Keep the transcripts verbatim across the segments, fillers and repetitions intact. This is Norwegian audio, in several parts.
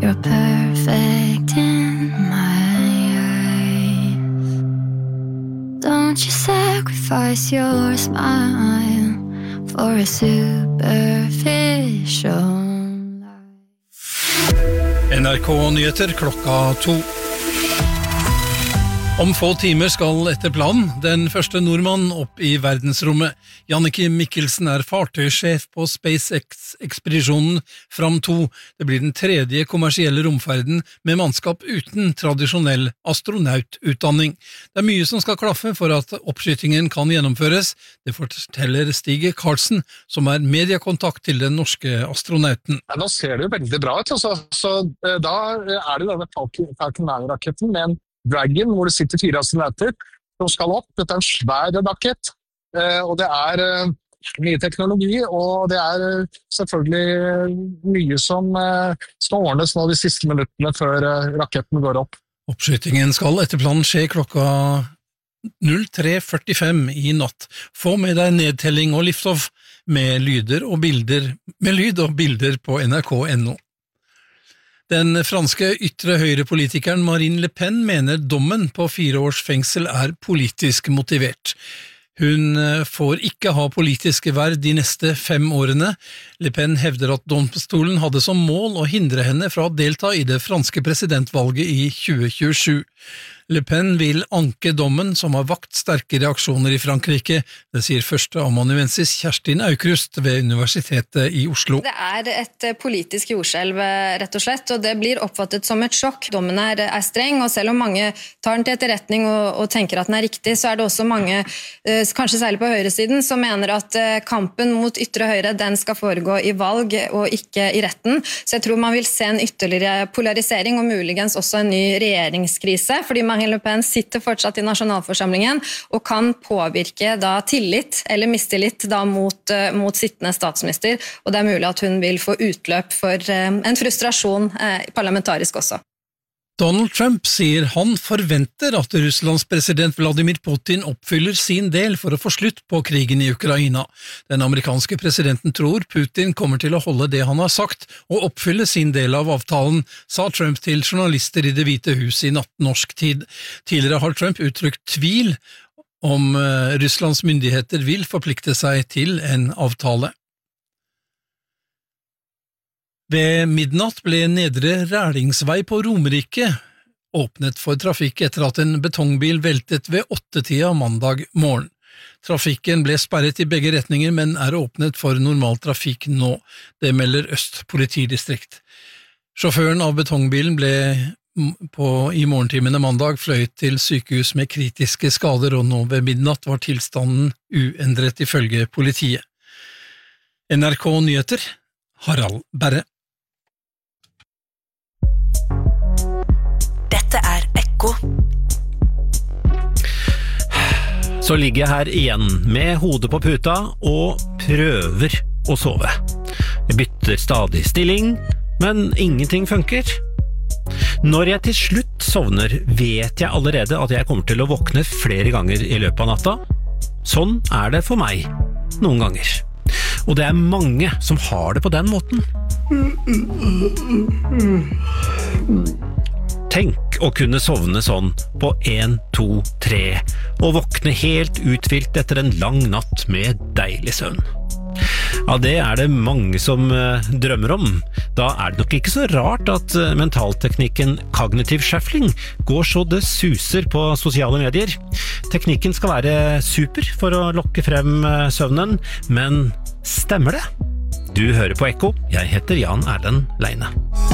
You're perfect in my eyes. Don't you sacrifice your smile for a superficial N R K-nyheter klokka to. Om få timer skal etter planen den første nordmann opp i verdensrommet. Jannicke Mikkelsen er fartøysjef på SpaceX-ekspedisjonen Fram to. Det blir den tredje kommersielle romferden med mannskap uten tradisjonell astronaututdanning. Det er mye som skal klaffe for at oppskytingen kan gjennomføres. Det forteller Stig Karlsen, som er mediekontakt til den norske astronauten. Ja, nå ser det jo veldig bra ut. Altså. Så da er det denne Falcon nine-raketten med en Dragon, hvor det sitter fire astronauter som skal opp. Dette er en svær rakett, og det er mye teknologi, og det er selvfølgelig mye som skal ordnes nå de siste minuttene før raketten går opp. Oppskytingen skal etter planen skje klokka tre førtifem i natt. Få med deg nedtelling og liftoff med lyder og bilder, med lyd og bilder på N R K punktum N O. Den franske ytre høyrepolitikeren Marine Le Pen mener dommen på fire års fengsel er politisk motivert. Hun får ikke ha politiske verv de neste fem årene. Le Pen hevder at domstolen hadde som mål å hindre henne fra å delta i det franske presidentvalget i tjue tjuesju. Le Pen vil anke dommen som har vakt sterke reaksjoner i Frankrike. Det sier førsteamanuensis Kjerstin Aukrust ved Universitetet i Oslo. Det er et politisk jordskjelv, rett og slett, og det blir oppfattet som et sjokk. Dommen er, er streng, og selv om mange tar den til etterretning og, og tenker at den er riktig, så er det også mange, kanskje særlig på høyresiden, som mener at kampen mot ytre høyre, den skal foregå i valg og ikke i retten. Så jeg tror man vil se en ytterligere polarisering og muligens også en ny regjeringskrise, fordi man Marine Le Pen sitter fortsatt i nasjonalforsamlingen og kan påvirke da tillit eller mistillit da mot, mot sittende statsminister, og det er mulig at hun vil få utløp for en frustrasjon eh, parlamentarisk også. Donald Trump sier han forventer at Russlands president Vladimir Putin oppfyller sin del for å få slutt på krigen i Ukraina. Den amerikanske presidenten tror Putin kommer til å holde det han har sagt og oppfylle sin del av avtalen, sa Trump til journalister i Det hvite hus i natt norsk tid. Tidligere har Trump uttrykt tvil om Russlands myndigheter vil forplikte seg til en avtale. Ved midnatt ble Nedre Rælingsvei på Romerike åpnet for trafikk etter at en betongbil veltet ved åttetida mandag morgen. Trafikken ble sperret i begge retninger, men er åpnet for normal trafikk nå. Det melder Øst politidistrikt. Sjåføren av betongbilen ble på, i morgentimene mandag fløyet til sykehus med kritiske skader, og nå ved midnatt var tilstanden uendret ifølge politiet. N R K Nyheter, Harald Berre. Dette er Ekko. Så ligger jeg her igjen med hodet på puta og prøver å sove. Jeg bytter stadig stilling, men ingenting funker. Når jeg til slutt sovner, vet jeg allerede at jeg kommer til å våkne flere ganger i løpet av natta. Sånn er det for meg noen ganger. Og det er mange som har det på den måten. Tenk å kunne sovne sånn på en, to, tre, og våkne helt uthvilt etter en lang natt med deilig søvn. Ja, det er det mange som uh, drømmer om. Da er det nok ikke så rart at uh, mentalteknikken Cognitive Shuffling går så det suser på sosiale medier. Teknikken skal være super for å lokke frem uh, søvnen, men stemmer det? Du hører på Ekko. Jeg heter Jan Erlend Leine.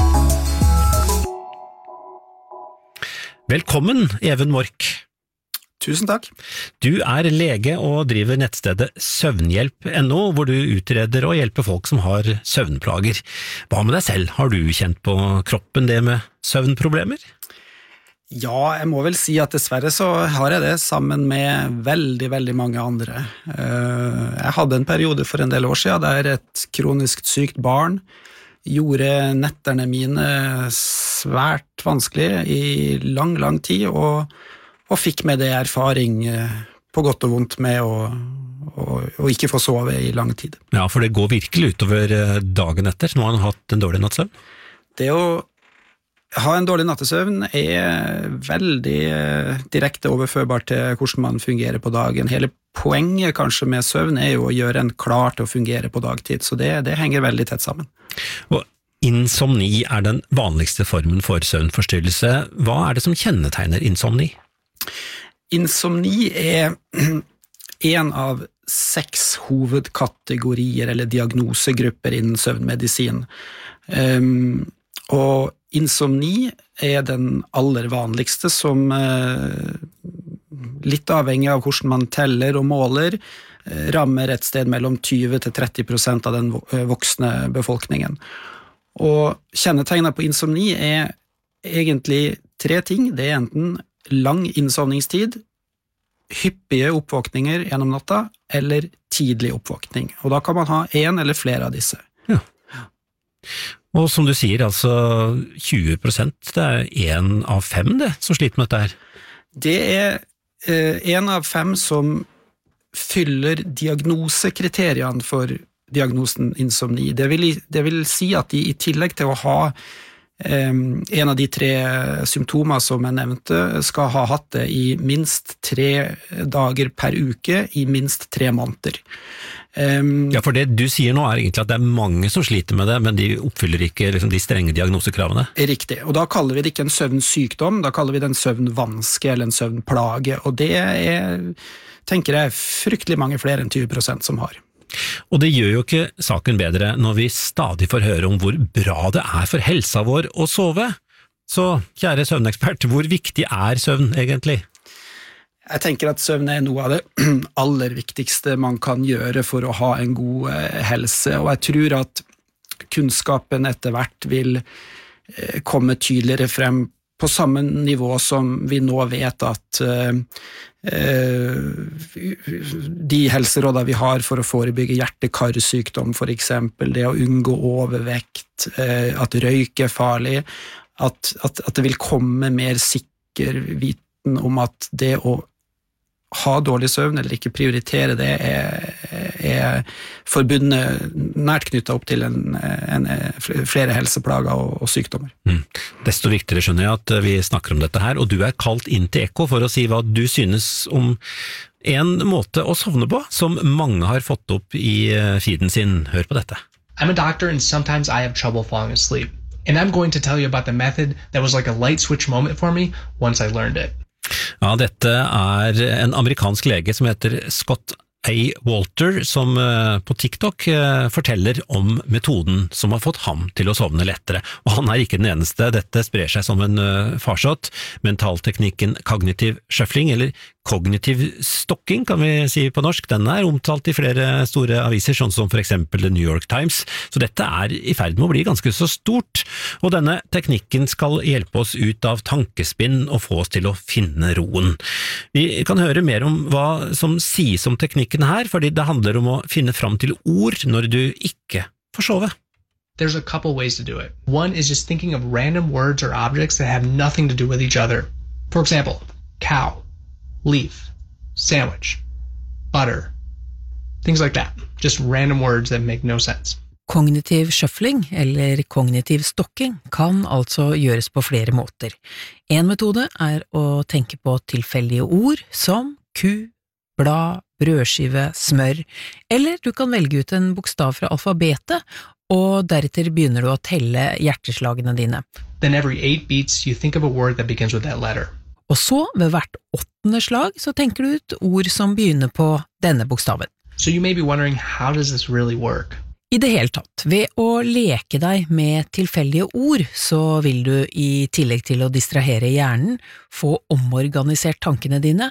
Velkommen, Even Mork. Tusen takk. Du er lege og driver nettstedet søvnhjelp punktum N O, hvor du utreder og hjelper folk som har søvnplager. Hva med deg selv? Har du kjent på kroppen det med søvnproblemer? Ja, jeg må vel si at dessverre så har jeg det sammen med veldig, veldig mange andre. Jeg hadde en periode for en del år siden der et kronisk sykt barn gjorde netterne mine svært vanskelig i lang, lang tid, og, og fikk med det erfaring på godt og vondt med å, å, å ikke få sove i lang tid. Ja, for det går virkelig utover dagen etter, når man har hatt en dårlig nattsøvn. Det å ha en dårlig nattesøvn er veldig direkte overførbart til hvordan man fungerer på dagen. Hele poenget kanskje med søvn er jo å gjøre en klar til å fungere på dagtid, så det, det henger veldig tett sammen. Og insomni er den vanligste formen for søvnforstyrrelse. Hva er det som kjennetegner insomni? Insomni er en av seks hovedkategorier eller diagnosegrupper innen søvnmedisin. Um, og insomni er den aller vanligste som uh, litt avhengig av hvordan man teller og måler, uh, rammer et sted mellom tjue til tretti prosent av den voksne befolkningen. Og kjennetegnet på insomni er egentlig tre ting. Det er enten lang innsovningstid, hyppige oppvåkninger gjennom natta, eller tidlig oppvåkning. Og da kan man ha en eller flere av disse. Ja. Og som du sier, altså tjue prosent, det er en av fem det, som sliter med dette her. Det er eh, en av fem som fyller diagnosekriteriene for diagnosen insomni. Det vil, det vil si at de i tillegg til å ha um, en av de tre symptomer som jeg nevnte, skal ha hatt det i minst tre dager per uke i minst tre måneder. Um, ja, for det du sier nå er egentlig at det er mange som sliter med det, men de oppfyller ikke liksom, de strenge diagnosekravene. Riktig, og da kaller vi det ikke en søvnsykdom, da kaller vi det en søvnvanske eller en søvnplage, og det er, tenker jeg, fryktelig mange flere enn tjue prosent som har. Og det gjør jo ikke saken bedre når vi stadig får høre om hvor bra det er for helsa vår å sove. Så, kjære søvnekspert, hvor viktig er søvn egentlig? Jeg tenker at søvn er noe av det aller viktigste man kan gjøre for å ha en god helse, og jeg tror at kunnskapen etter hvert vil komme tydeligere frem på samme nivå som vi nå vet at uh, uh, de helserådene vi har for å forebygge hjerte-karsykdom, for eksempel, det å unngå overvekt, uh, at røyk er farlig, at, at, at det vil komme mer sikker viten om at det å ha dårlig søvn eller ikke prioritere det er, er forbundet nært knyttet opp til en, en, flere helseplager og, og sykdommer. Mm. Desto viktigere skjønner jeg at vi snakker om dette her, og du er kalt inn til Ekko for å si hva du synes om en måte å sovne på som mange har fått opp i feeden sin. Hør på dette. I'm a doctor and sometimes I have trouble falling asleep. And I'm going to tell you about the method that was like a light switch moment for me once I learned it. Ja, dette er en amerikansk lege som heter Scott A. Walter, som på TikTok forteller om metoden som har fått ham til å sovne lettere. Og han er ikke den eneste, dette sprer seg som en farsott. Mentalteknikken cognitive shuffling, eller kognitiv stokking, kan vi si på norsk. Den er omtalt i flere store aviser, sånn som for eksempel The New York Times. Så dette er i ferd med å bli ganske så stort. Og denne teknikken skal hjelpe oss ut av tankespinn og få oss til å finne roen. Vi kan høre mer om hva som sies om teknikken her, fordi det handler om å finne fram til ord når du ikke får sove. There's a couple ways to do it. One is just thinking of random words or objects that have nothing to do with each other. For example, cow, leaf, sandwich, butter, things like that. Just random words that make no sense. Kognitiv shuffling, eller kognitiv stokking, kan altså gjøres på flere måter. En metode er å tenke på tilfeldige ord som ku, blad, brødskive, smør, eller du kan velge ut en bokstav fra alfabetet, og deretter begynner du å telle hjerteslagene dine. Then every eight beats you think of a word that begins with that letter. Og så, ved hvert åttende slag, så tenker du ut ord som begynner på denne bokstaven. So you may be wondering, how does this really work? I det hele tatt, ved å leke deg med tilfeldige ord, så vil du i tillegg til å distrahere hjernen, få omorganisert tankene dine,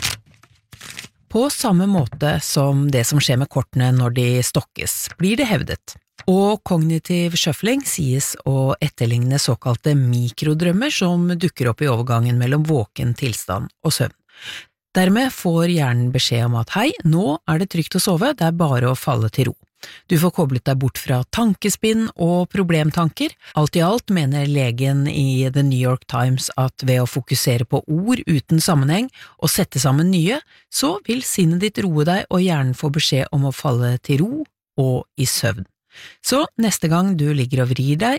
på samme måte som det som skjer med kortene når de stokkes, blir det hevdet. Og kognitiv shuffling sies å etterligne såkalte mikrodrømmer som dukker opp i overgangen mellom våken tilstand og søvn. Dermed får hjernen beskjed om at hei, nå er det trygt å sove, det er bare å falle til ro. Du får koblet deg bort fra tankespinn og problemtanker. Alt i alt mener legen i The New York Times at ved å fokusere på ord uten sammenheng og sette sammen nye, så vil sinnet ditt roe deg og hjernen få beskjed om å falle til ro og i søvn. Så neste gang du ligger og vrir deg,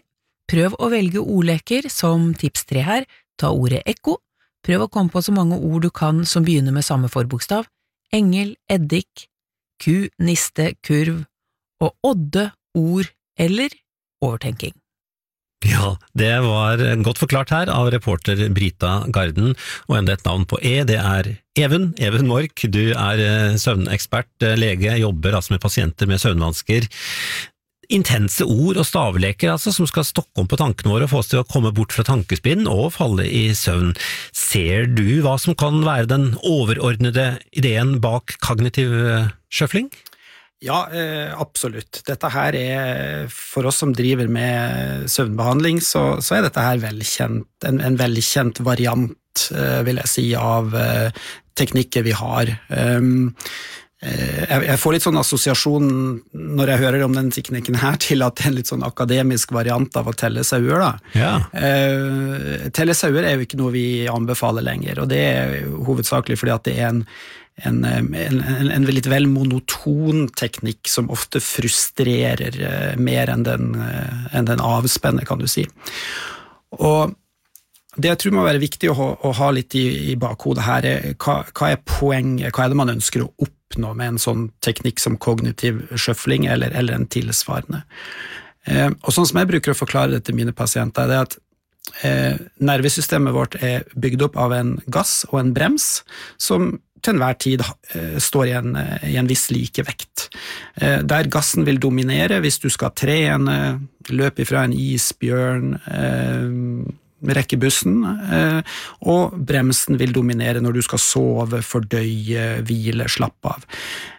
Prøv å velge ordleker som tips tre her, ta ordet ekko, prøv å komme på så mange ord du kan som begynner med samme forbokstav, engel, eddik, ku, niste, kurv, og odde, ord eller overtenking. Ja, det var godt forklart her av reporter Brita Garden, og enda et navn på E, det er Even, Even Mork. Du er søvnekspert, lege, jobber altså med pasienter med søvnvansker. Intense ord og stavleker altså, som skal stokke om på tankene våre og få oss til å komme bort fra tankespinn og falle i søvn. Ser du hva som kan være den overordnede ideen bak kognitiv shuffling? Ja, eh, absolutt. Dette her er, for oss som driver med søvnbehandling, så, så er dette her velkjent, en, en velkjent variant, eh, vil jeg si, av eh, teknikker vi har. Um, Jeg får litt sånn assosiasjon når jeg hører om den teknikken her til at det er en litt sånn akademisk variant av å telle sauer da. Ja. Uh, telle sauer er jo ikke noe vi anbefaler lenger, og det er hovedsakelig fordi at det er en, en, en, en, en litt vel monoton teknikk som ofte frustrerer uh, mer enn den, uh, enn den avspenner, kan du si. Og det jeg tror må være viktig å ha, å ha litt i, i bakhodet her er hva, hva er poenget, hva er det man ønsker å oppnå med en sånn teknikk som kognitiv shuffling eller, eller en tilsvarende. Eh, og sånn som jeg bruker å forklare det til mine pasienter, det er at eh, nervesystemet vårt er bygd opp av en gass og en brems som til enhver tid eh, står i en, i en viss likevekt. Eh, der gassen vil dominere hvis du skal trene, løpe ifra en isbjørn, eh, rekke bussen, og bremsen vil dominere når du skal sove, fordøye, hvile, slappe av.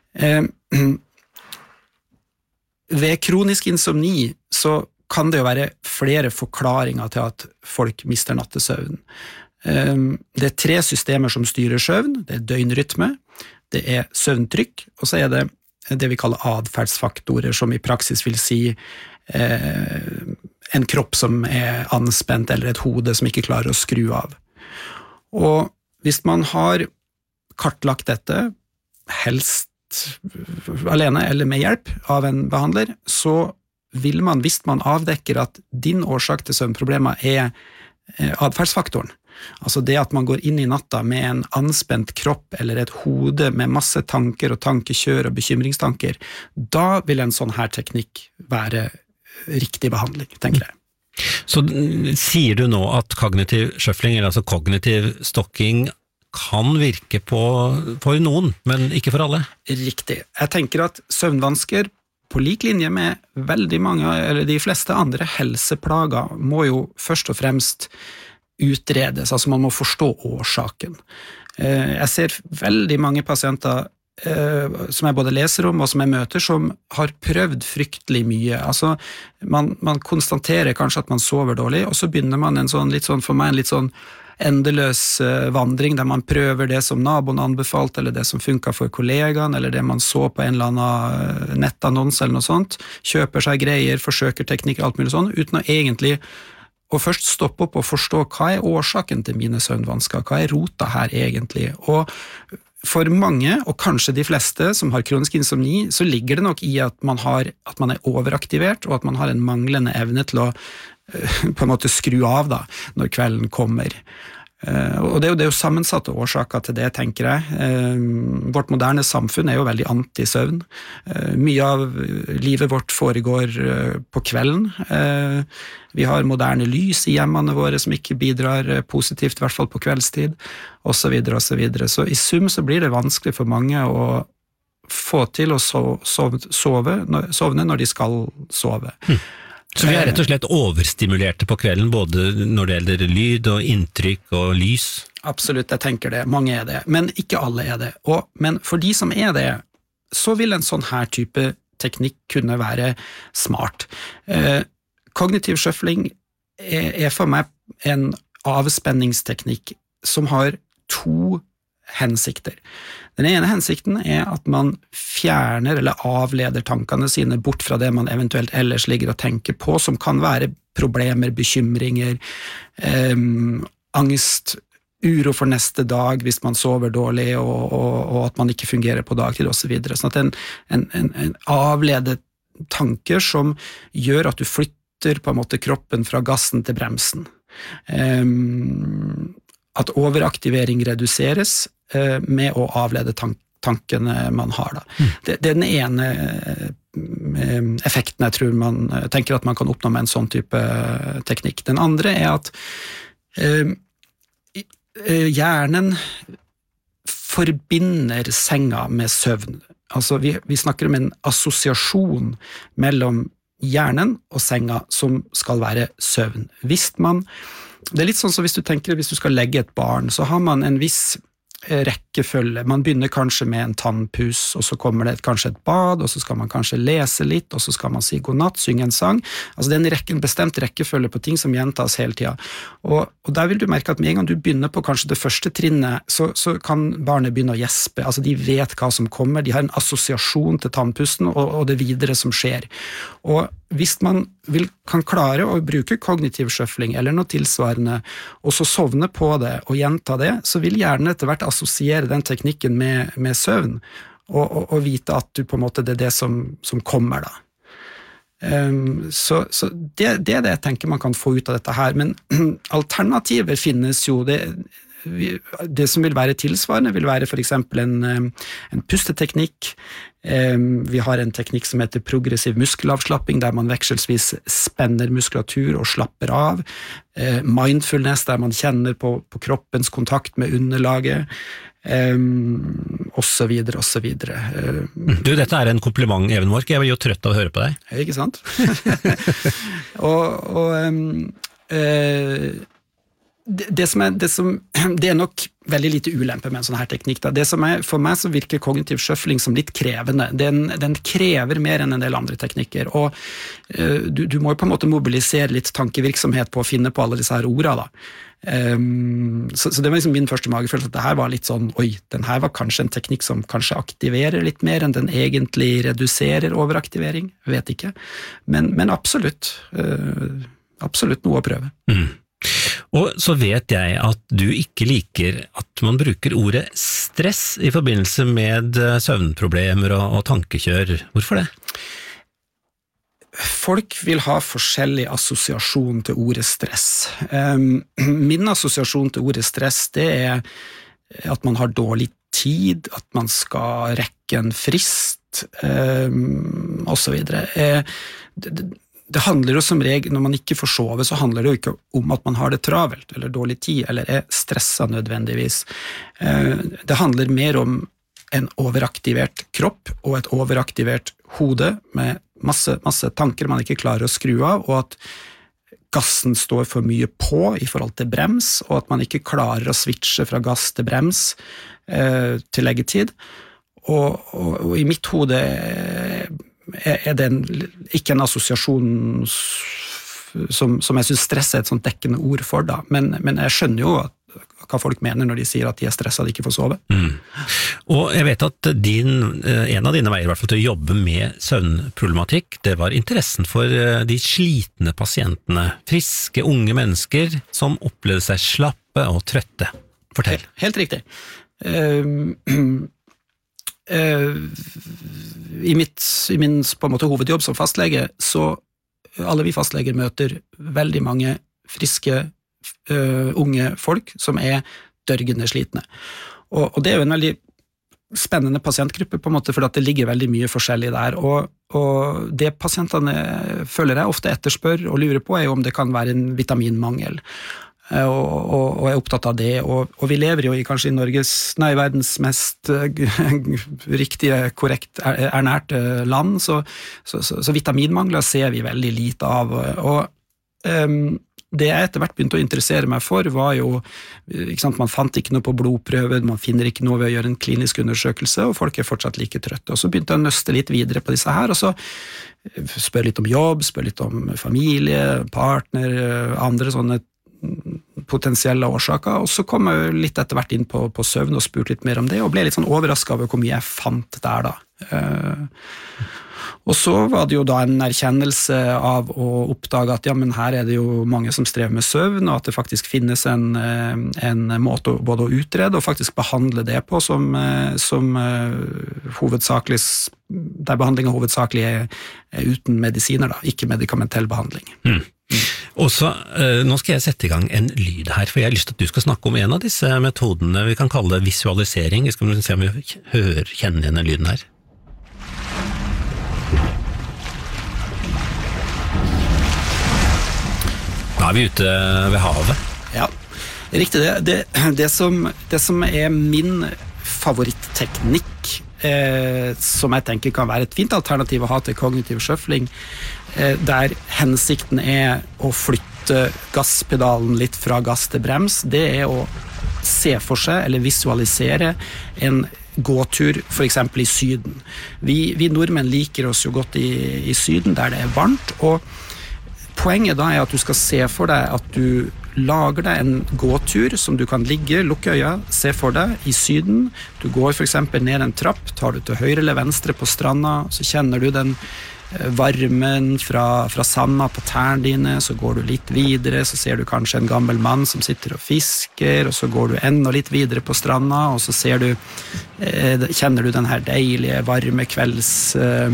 Ved kronisk insomni så kan det jo være flere forklaringer til at folk mister nattesøvn. Det er tre systemer som styrer søvn, det er døgnrytme, det er søvntrykk, og så er det det vi kaller adferdsfaktorer, som i praksis vil si eh, en kropp som er anspent, eller et hode som ikke klarer å skru av. Og hvis man har kartlagt dette, helst alene eller med hjelp av en behandler, så vil man, hvis man avdekker at din årsak til søvnproblemer er adferdsfaktoren, altså det at man går inn i natta med en anspent kropp eller et hode med masse tanker og tankekjør og bekymringstanker, da vil en sånn her teknikk være riktig behandling, tenker jeg. Så sier du nå at kognitiv shuffling, eller altså kognitiv stokking, kan virke på, for noen, men ikke for alle? Riktig. Jeg tenker at søvnvansker, på lik linje med veldig mange, eller de fleste andre helseplager, må jo først og fremst utredes, altså man må forstå årsaken. Jeg ser veldig mange pasienter som jeg både leser om og som jeg møter, som har prøvd fryktelig mye. Altså, man, man konstaterer kanskje at man sover dårlig, og så begynner man en sånn, litt sånn, for meg en litt sånn endeløs vandring, der man prøver det som naboen anbefalt, eller det som funker for kollegaen, eller det man så på en eller annen nettannons eller noe sånt, kjøper seg greier, forsøker teknikk, alt mulig sånn, uten å egentlig å først stoppe opp og forstå hva er årsaken til mine søvnvansker, hva er rota her egentlig, og for mange, og kanskje de fleste som har kronisk insomni, så ligger det nok i at man, har, at man er overaktivert, og at man har en manglende evne til å uh, på en måte skru av da, når kvelden kommer. Uh, og det er, jo, det er jo sammensatte årsaker til det, tenker jeg. Uh, vårt moderne samfunn er jo veldig anti-søvn. Uh, mye av livet vårt foregår uh, på kvelden. Uh, vi har moderne lys i hjemmene våre som ikke bidrar uh, positivt, i hvert fall på kveldstid, og så videre og så videre. Så i sum så blir det vanskelig for mange å få til å sove, sove, sovne når de skal sove. Hm. Så vi er rett og slett overstimulerte på kvelden, både når det gjelder lyd og inntrykk og lys? Absolutt, jeg tenker det. Mange er det, men ikke alle er det. Og, men for de som er det, så vil en sånn her type teknikk kunne være smart. Eh, kognitiv shuffling er, er for meg en avspenningsteknikk som har to hensikter. Den ene hensikten er at man fjerner eller avleder tankene sine bort fra det man eventuelt ellers ligger og tenker på, som kan være problemer, bekymringer, eh, angst, uro for neste dag hvis man sover dårlig, og, og, og at man ikke fungerer på dagtid og så videre. Sånn at en, en, en, en avledet tanker som gjør at du flytter flytter på en måte kroppen fra gassen til bremsen. Um, at overaktivering reduseres uh, med å avlede tank, tankene man har. Da. Mm. Det, det er den ene uh, effekten jeg tror man uh, tenker at man kan oppnå med en sånn type uh, teknikk. Den andre er at uh, hjernen forbinder senga med søvn. Altså vi, vi snakker om en assosiasjon mellom hjernen og senga som skal være søvn. Hvis man, det er litt sånn som hvis du tenker hvis du skal legge et barn, så har man en viss rekkefølge. Man begynner kanskje med en tannpus, og så kommer det kanskje et bad, og så skal man kanskje lese litt, og så skal man si god natt, synge en sang. Altså det er en, rekke, en bestemt rekkefølge på ting som gjentas hele tiden. Og, og der vil du merke at med en gang du begynner på kanskje det første trinnet, så, så kan barnet begynne å gjespe. Altså de vet hva som kommer, de har en assosiasjon til tannpusten og, og det videre som skjer. Og hvis man vil, kan klare å bruke kognitiv sjøfling eller noe tilsvarende, og så sovne på det og gjenta det, så vil hjernen etter hvert assosiere den teknikken med, med søvn, og, og, og vite at du på en måte det er det som, som kommer da. Um, så så det, det er det jeg tenker man kan få ut av dette her, men alternativer finnes jo, det det som vil være tilsvarende vil være for eksempel en, en pusteteknikk. Vi har en teknikk som heter progressiv muskelavslapping, der man vekselsvis spenner muskulatur og slapper av. Mindfulness, der man kjenner på, på kroppens kontakt med underlaget, og så videre, og så videre. Du, dette er en kompliment, Even Mork. Jeg blir jo trøtt av å høre på deg. Ikke sant? og og um, uh, Det, det, som er, det, som, det er nok veldig lite ulempe med en sånn her teknikk. Da. Det som er, for meg så virker kognitiv sjøfling som litt krevende. Den, den krever mer enn en del andre teknikker, og uh, du, du må jo på en måte mobilisere litt tankevirksomhet på å finne på alle disse her ordene. Um, så, så det var liksom min første magefølelse, at det her var litt sånn, oi, den her var kanskje en teknikk som kanskje aktiverer litt mer enn den egentlig reduserer overaktivering, vet ikke. Men, men absolutt, uh, absolutt noe å prøve. Mm. Og så vet jeg at du ikke liker at man bruker ordet stress i forbindelse med søvnproblemer og, og tankekjør. Hvorfor det? Folk vil ha forskjellig assosiasjon til ordet stress. Um, min assosiasjon til ordet stress, det er at man har dårlig tid, at man skal rekke en frist, um, og så videre. Uh, det, det, Det handler jo som regel, når man ikke får sove, så handler det jo ikke om at man har det travelt, eller dårlig tid, eller er stresset nødvendigvis. Det handler mer om en overaktivert kropp, og et overaktivert hode, med masse, masse tanker man ikke klarer å skru av, og at gassen står for mye på i forhold til brems, og at man ikke klarer å switche fra gass til brems til leggetid. Og, og, og i mitt hode er det en, ikke en assosiasjon som, som jeg synes stress er et sånt dekkende ord for da, men, men jeg skjønner jo at, hva folk mener når de sier at de er stresset og ikke får sove. Mm. Og jeg vet at din, en av dine veier i hvert fall til å jobbe med søvnproblematikk, det var interessen for de slitne pasientene, friske unge mennesker som opplevde seg slappe og trøtte. Fortell. Helt, helt riktig. Uh, Uh, i, mitt, i min på en måte hovedjobb som fastlege, så alle vi fastleger møter veldig mange friske uh, unge folk som er dørgende slitne. Og, og det er jo en veldig spennende pasientgruppe på en måte, for at det ligger veldig mye forskjellig der, og, og det pasientene føler jeg ofte etterspør og lurer på er jo om det kan være en vitaminmangel. Og, og, og er opptatt av det, og, og vi lever jo i kanskje i Norges, nei, verdens mest uh, riktige, korrekt ernærte land, så, så, så, så vitaminmangler ser vi veldig lite av, og um, det jeg etter hvert begynte å interessere meg for var jo, ikke sant, man fant ikke noe på blodprøve, man finner ikke noe ved å gjøre en klinisk undersøkelse, og folk er fortsatt like trøtte, og så begynte jeg å nøste litt videre på disse her, og så spør litt om jobb, spør litt om familie, partner, andre sånne potensielle årsaker, og så kom jeg litt etter hvert inn på, på søvn og spurte litt mer om det, og ble litt sånn overrasket over hvor mye jeg fant der da. Uh, Og så var det jo da en erkjennelse av å oppdage at ja, men her er det jo mange som strever med søvn, og at det faktisk finnes en, en måte både å utrede og faktisk behandle det på som, som hovedsakelig, der behandlingen hovedsakelig er, er uten medisiner, da, ikke medikamentell behandling. Mm. Og så, nå skal jeg sette i gang en lyd her, for jeg har lyst til at du skal snakke om en av disse metodene, vi kan kalle det visualisering. Vi skal se om vi hører, kjenner igjen den lyden her. Nå er vi ute ved havet. Ja, riktig det. Det, det, som, det som er min favoritteknikk, eh, som jeg tenker kan være et fint alternativ å ha til kognitiv sjøfling, eh, der hensikten er å flytte gasspedalen litt fra gass til brems, det er å se for seg eller visualisere en gåtur for eksempel i Syden. Vi, vi nordmenn liker oss jo godt i, i Syden der det er varmt, og poenget da er at du skal se for deg at du lager deg en gåtur som du kan ligge, lukke øya, se for deg i Syden. Du går for eksempel ned en trapp, tar du til høyre eller venstre på stranda, så kjenner du den varmen fra, fra sanda på tærne dine, så går du litt videre, så ser du kanskje en gammel mann som sitter og fisker, og så går du enda litt videre på stranda, og så ser du, eh, kjenner du den her deilige, varme kvelds... Eh,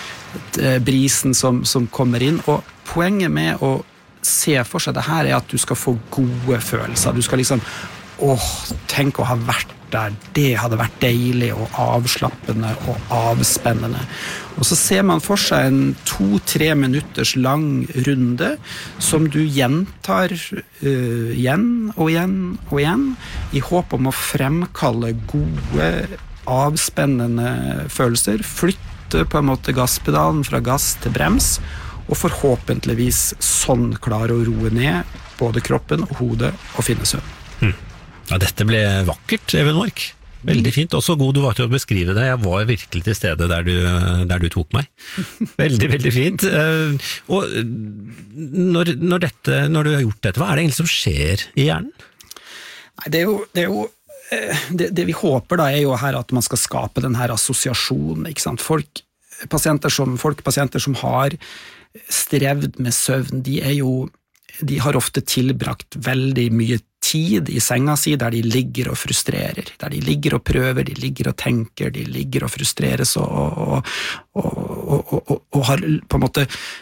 brisen som, som kommer inn, og poenget med å se for seg det her er at du skal få gode følelser, du skal liksom åh, tenk å ha vært der, det hadde vært deilig og avslappende og avspennende, og så ser man for seg en to-tre minutters lang runde som du gjentar uh, igjen og igjen og igjen i håp om å fremkalle gode avspennende følelser, flytte på en måte gasspedalen fra gass til brems, og forhåpentligvis sånn klare å roe ned både kroppen og hodet og finne søvn. Hmm. Ja, dette ble vakkert, Even Mork. Veldig fint, og så god du var til å beskrive det. Jeg var virkelig til stede der du, der du tok meg. Veldig, veldig fint. Og når, når, dette, når du har gjort dette, hva er det egentlig som skjer i hjernen? Nei, det er jo... Det er jo Det, det vi håper da er jo her at man skal skape den her assosiasjonen, ikke sant? Folk, pasienter som, folk, pasienter som har strevd med søvn, de er jo, de har ofte tilbrakt veldig mye tid i senga si der de ligger og frustrerer, der de ligger og prøver, de ligger og tenker, de ligger og frustreres og, og, og, og, og, og, og har på en måte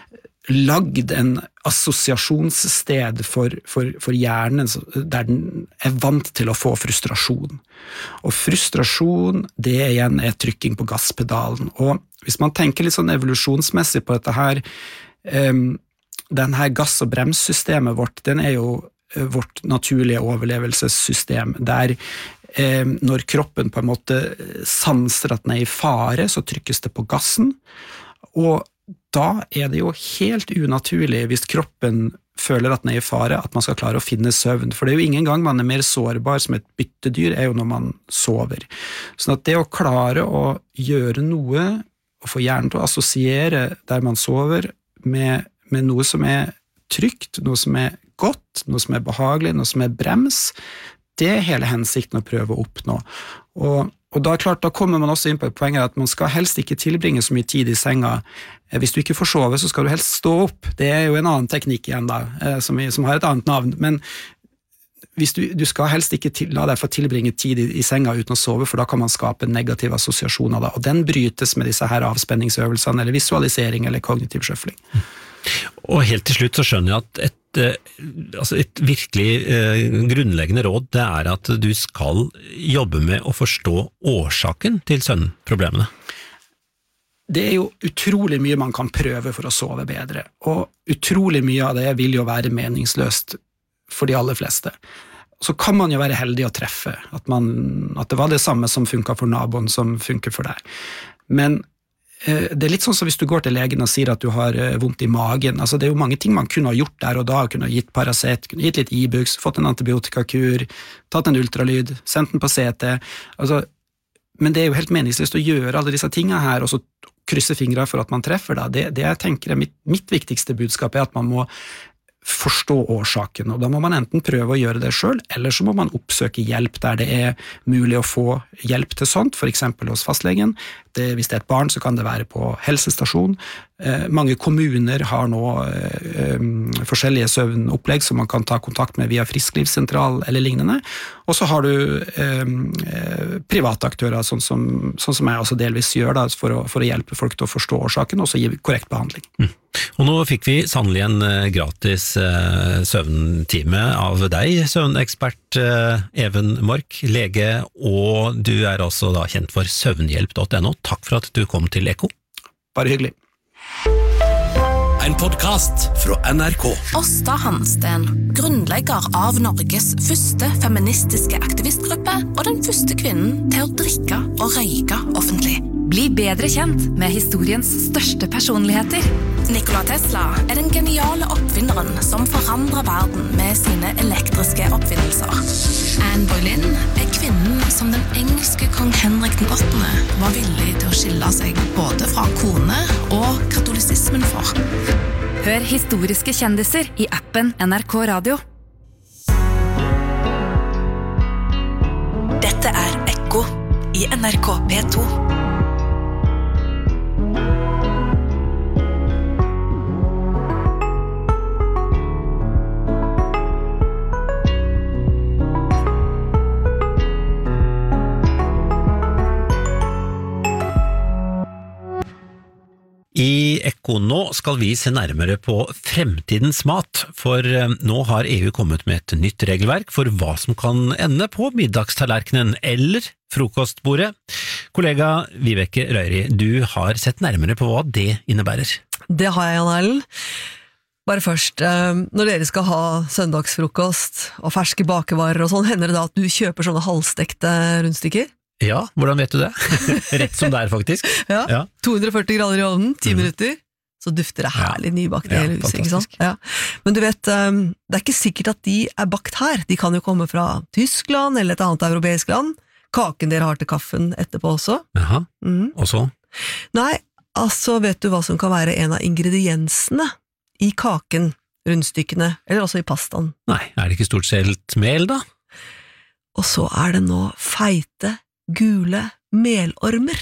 lagd en assosiasjonssted for, for, for hjernen der den er vant til å få frustrasjon. Og frustrasjon, det igjen er trykking på gasspedalen. Og hvis man tenker litt sånn evolusjonsmessig på dette her, um, den her gass- og bremssystemet vårt, den er jo vårt naturlige overlevelsessystem, der um, når kroppen på en måte sanser at den er i fare, så trykkes det på gassen, og da er det jo helt unaturlig hvis kroppen føler at den er i fare, at man skal klare å finne søvn. For det er jo ingen gang man er mer sårbar som et byttedyr, er jo når man sover. Så at det å klare å gjøre noe, og få hjernen til å assosiere der man sover, med, med noe som er trygt, noe som er godt, noe som er behagelig, noe som er brems, det er hele hensikten å prøve å oppnå. Og Og da, klart, da kommer man også inn på et poeng at man skal helst ikke tilbringe så mye tid i senga. Hvis du ikke får sove, så skal du helst stå opp. Det er jo en annen teknikk igjen da, som, som har et annet navn. Men hvis du, du skal helst ikke til, la deg få tilbringe tid i, i senga uten å sove, for da kan man skape negative assosiasjoner da. Og den brytes med disse her avspenningsøvelsene, eller visualisering, eller kognitiv sjøfling. Og helt til slutt så skjønner jeg at et, altså et virkelig eh, grunnleggende råd, det er at du skal jobbe med å forstå årsaken til søvnproblemene. Det er jo utrolig mye man kan prøve for å sove bedre, og utrolig mye av det vil jo være meningsløst for de aller fleste. Så kan man jo være heldig å treffe, at, man, at det var det samme som funket for naboen som funker for deg. Men det er litt sånn som hvis du går til legen og sier at du har vondt i magen. Altså, det er jo mange ting man kunne ha gjort der og da, kunne ha gitt Paracet, kunne gitt litt Ibux, fått en antibiotikakur, tatt en ultralyd, sendt den på C T. Altså, men det er jo helt meningsløst å gjøre alle disse tingene her, og så krysse fingre for at man treffer da. Det, det jeg tenker er mitt, mitt viktigste budskap er at man må forstå årsaken, og da må man enten prøve å gjøre det selv, eller så må man oppsøke hjelp der det er mulig å få hjelp til sånt, for eksempel hos fastlegen. Det, hvis det er et barn, så kan det være på helsestasjon. Eh, mange kommuner har nå eh, forskjellige søvnopplegg som man kan ta kontakt med via frisklivssentral eller lignende, og så har du eh, private aktører, sånn som, sånn som jeg også delvis gjør da, for å, for å hjelpe folk til å forstå årsaken, og så gi korrekt behandling. Mm. Og nå fikk vi sannelig en gratis eh, søvntime av deg, søvnekspert eh, Even Mork, lege, og du er altså da kjent for søvnhjelp punktum no. Takk for at du kom til Ekko. Bare hyggelig. En podcast fra N R K. Åsta Hansten, grunnlegger av Norges første feministiske aktivistgruppe og den første kvinnen til å drikke og røyke offentlig. Bli bedre kjent med historiens største personligheter. Nikola Tesla er den geniale oppfinneren som forandrer verden med sine elektriske oppfinnelser. Anne Boleyn er kvinnen som den engelske kong Henrik den åttende var villig til å skille seg både fra kone og katolisismen for. Hør historiske kjendiser i appen N R K Radio. Dette er Ekko i N R K P to. I Ekko nå skal vi se nærmere på fremtidens mat, for nå har E U kommet med et nytt regelverk for hva som kan ende på middagstallerkenen eller frokostbordet. Kollega Vibeke Røyri, du har sett nærmere på hva det innebærer. Det har jeg, Jan Erlend. Bare først, når dere skal ha søndagsfrokost og ferske bakevarer og sånn, hender det da at du kjøper sånne halvstekte rundstykker? Ja, hvordan vet du det? Rett som det er, faktisk. Ja, ja. to hundre og førti grader i ovnen, ti mm. minutter, så dufter det herlig ja. nybakt i hele huset, ikke sant? Ja. Men du vet, det er ikke sikkert at de er bakt her. De kan jo komme fra Tyskland eller et annet europeisk land. Kaken dere har til kaffen etterpå også. Jaha, mm. og så? Nei, altså vet du hva som kan være en av ingrediensene i kaken, rundstykkene, eller også i pastaen? Nei, er det ikke stort sett mel da? Og så er det nå feite, gule melormer.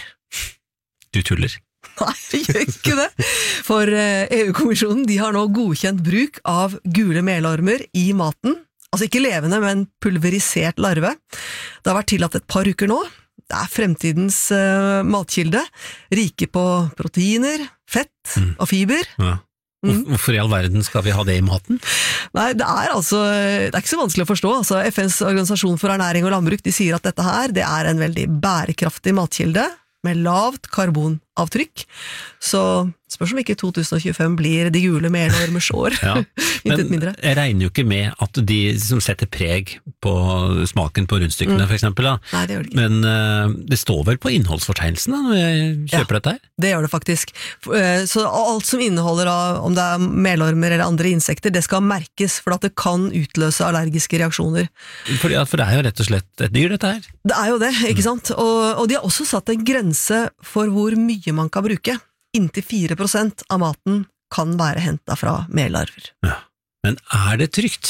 Du tuller. Nei, jeg gjør ikke det. For E U-kommisjonen, de har nå godkjent bruk av gule melormer i maten. Altså ikke levende, men pulverisert larve. Det har vært tillatt et par uker nå. Det er fremtidens uh, matkilde. Rike på proteiner, fett mm. og fiber. Ja. Hvorfor i all verden skal vi ha det i maten? Nei, det er altså, det er ikke så vanskelig å forstå. Altså, F N's organisasjon for ernæring og landbruk, de sier at dette her, det er en veldig bærekraftig matkilde med lavt karbonavtrykk. Så spørs om ikke to tusen og tjuefem blir de gule melormers år. Ja, men mindre. Jeg regner jo ikke med at de som setter preg på smaken på rundstykkene, mm. for eksempel. Da. Nei, det gjør det ikke. Men uh, det står vel på innholdsfortegnelsen da, når jeg kjøper ja, dette her? Det gjør det faktisk. Så alt som inneholder, om det er melormer eller andre insekter, det skal merkes, for at det kan utløse allergiske reaksjoner. For, ja, for det er jo rett og slett et dyr, dette her. Det er jo det, ikke sant? Og, og de har også satt en grense for hvor mye man kan bruke. Inntil fire prosent av maten kan være hentet fra mellarver. Ja. Men er det trygt?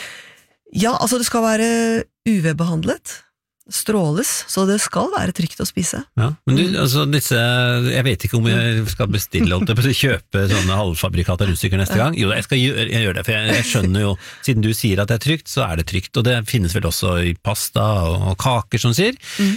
Ja, altså det skal være U V-behandlet, stråles, så det skal være trygt å spise. Ja, men du, altså disse, jeg vet ikke om jeg skal bestille alt, jeg kjøpe sånne halvfabrikate rundstykker neste gang. Jo, jeg skal gjøre, jeg gjør det, for jeg, jeg skjønner jo, siden du sier at det er trygt, så er det trygt, og det finnes vel også i pasta og kaker, som sier. Mm.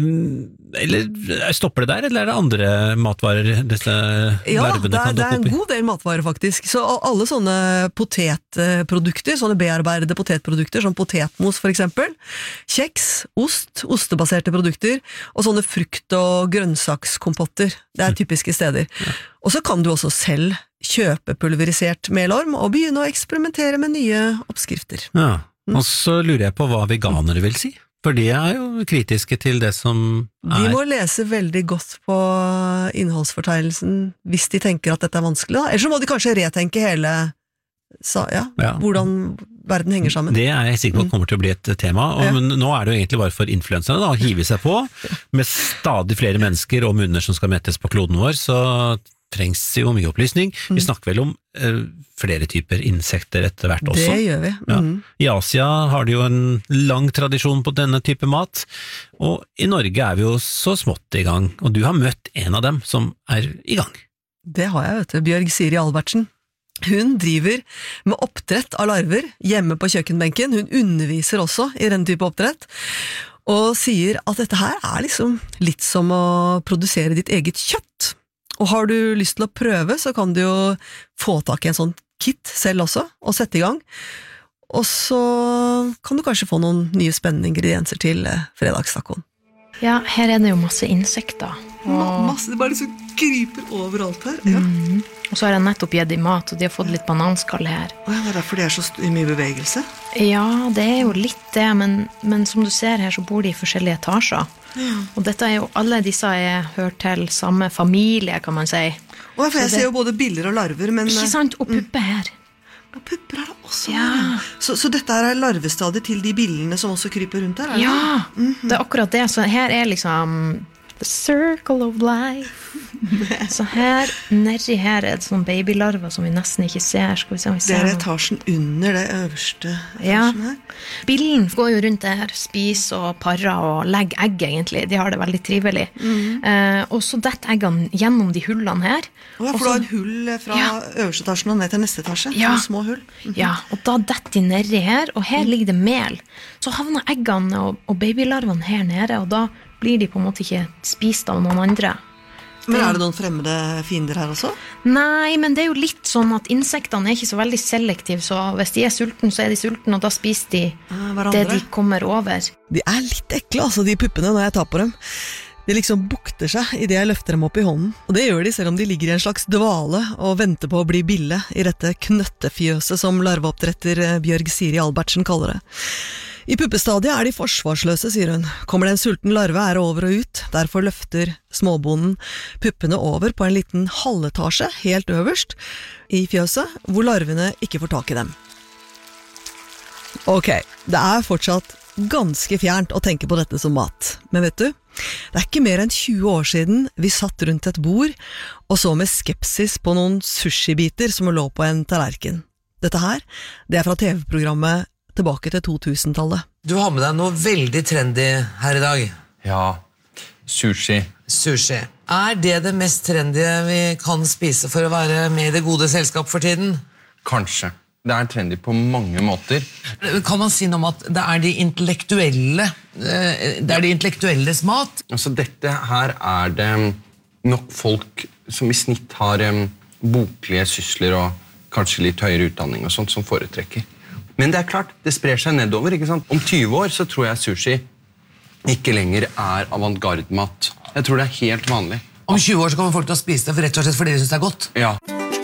Eller stopper det der, eller er det andre matvarer disse ja, larvene det er, kan det dukke er opp i? en god del matvarer faktisk, så alle sånne potetprodukter, sånne bearbeidede potetprodukter, som potetmos for eksempel, kjeks, ost, ostebaserte produkter, og sånne frukt- og grønnsakskompotter, det er typiske steder. Ja. Og så kan du også selv kjøpe pulverisert melorm, og begynne å eksperimentere med nye oppskrifter. Ja, og så lurer jeg på hva veganere vil si. For de er jo kritiske til det som er... De må lese veldig godt på innholdsfortegnelsen hvis de tenker at dette er vanskelig. Da. Ellers så må de kanskje retenke hele ja, ja. hvordan verden henger sammen. Det er jeg sikker på kommer til å bli et tema, og, ja. Men nå er det jo egentlig bare for influenserne da, å hive seg på, med stadig flere mennesker og munner som skal mettes på kloden vår, så trengs jo mye opplysning. Mm. Vi snakker vel om eh, flere typer insekter etter hvert også. Det gjør vi. Mm. Ja. I Asia har de jo en lang tradisjon på denne type mat, og i Norge er vi jo så smått i gang, og du har møtt en av dem som er i gang. Det har jeg, vet du. Bjørg Siri Albertsen. Hun driver med oppdrett av larver hjemme på kjøkkenbenken. Hun underviser også i den type oppdrett, og sier at dette her er liksom litt som å produsere ditt eget kjøtt. Og har du lyst til å prøve, så kan du jo få tak i en sånn kit selv også, og sette i gang. Og så kan du kanskje få noen nye spennende ingredienser til fredagstacoen. Ja, her er det jo masse insekter. Og... Ma masse, det bare liksom kryper overalt her. Ja. Mm. Og så har jeg nettopp gitt i mat, og de har fått litt bananskall her. Å ja, det er derfor det er så mye bevegelse? Ja, det er jo litt det, men, men som du ser her, så bor de i forskjellige etasjer. Ja. Og dette er jo, alle disse er hørt til samme familie, kan man si. Å, for jeg det... ser jo både biller og larver, men... Ikke sant, og pupper her. Og pupper er det også. Ja. Så, så dette er larvestadiet til de billene som også kryper rundt her? Er det? Ja, mm-hmm. Det er akkurat det. Så her er liksom the circle of life. Så her, nedi her er det sånn babylarver som vi nesten ikke ser. Skal vi se om vi ser det er etasjen under det øverste etasjen ja. Her. Billen går jo rundt der, spiser og parer og legger egg egentlig. De har det veldig trivelig. Mm. Eh, og så detter eggene gjennom de hullene her. Og ja, for du har et hull fra ja. øverste etasjen og ned til neste etasje. Ja. Små hull. Mm-hmm. Ja, og da detter de nedi her, og her mm. ligger det mel. Så havner eggene og, og babylarvene her nede, og da blir de på en måte ikke spist av noen andre. Men er det noen fremmede fiender her også? Nei, men det er jo litt sånn at insektene er ikke så veldig selektive, så hvis de er sulten, så er de sulten, og da spiser de ah, det de kommer over. De er litt ekle, altså, de puppene, når jeg tar på dem. De liksom bukter seg i det jeg løfter dem opp i hånden. Og det gjør de selv om de ligger i en slags dvale og venter på å bli bille i dette knøttefjøset som larveoppdretter Bjørg Siri Albertsen kaller det. I puppestadiet er de forsvarsløse, sier hun. Kommer det en sulten larve er det over og ut. Derfor løfter småbonden puppene over på en liten halvetasje, helt øverst, i fjøset, hvor larvene ikke får tak i dem. Ok, det er fortsatt ganske fjernt å tenke på dette som mat. Men vet du, det er ikke mer enn tjue år siden vi satt rundt et bord og så med skepsis på noen sushibiter som lå på en tallerken. Dette her, det er fra T V-programmet tilbake til to-tusen-tallet. Du har med deg noe veldig trendy her i dag. Ja, sushi. Sushi. Er det det mest trendy vi kan spise for å være med i det gode selskap for tiden? Kanskje. Det er trendy på mange måter. Kan man si noe om at det er de intellektuelle, det er de intellektuelles mat? Altså, dette her er det nok folk som i snitt har um, boklige sysler og kanskje litt høyere utdanning og sånt som foretrekker. Men det er klart, det sprer seg nedover, ikke sant? Om tyve år så tror jeg sushi ikke lenger er avantgarde-mat. Jeg tror det er helt vanlig. Om tjue år så kommer folk til å spise det for rett og slett fordi de synes det er godt? Ja.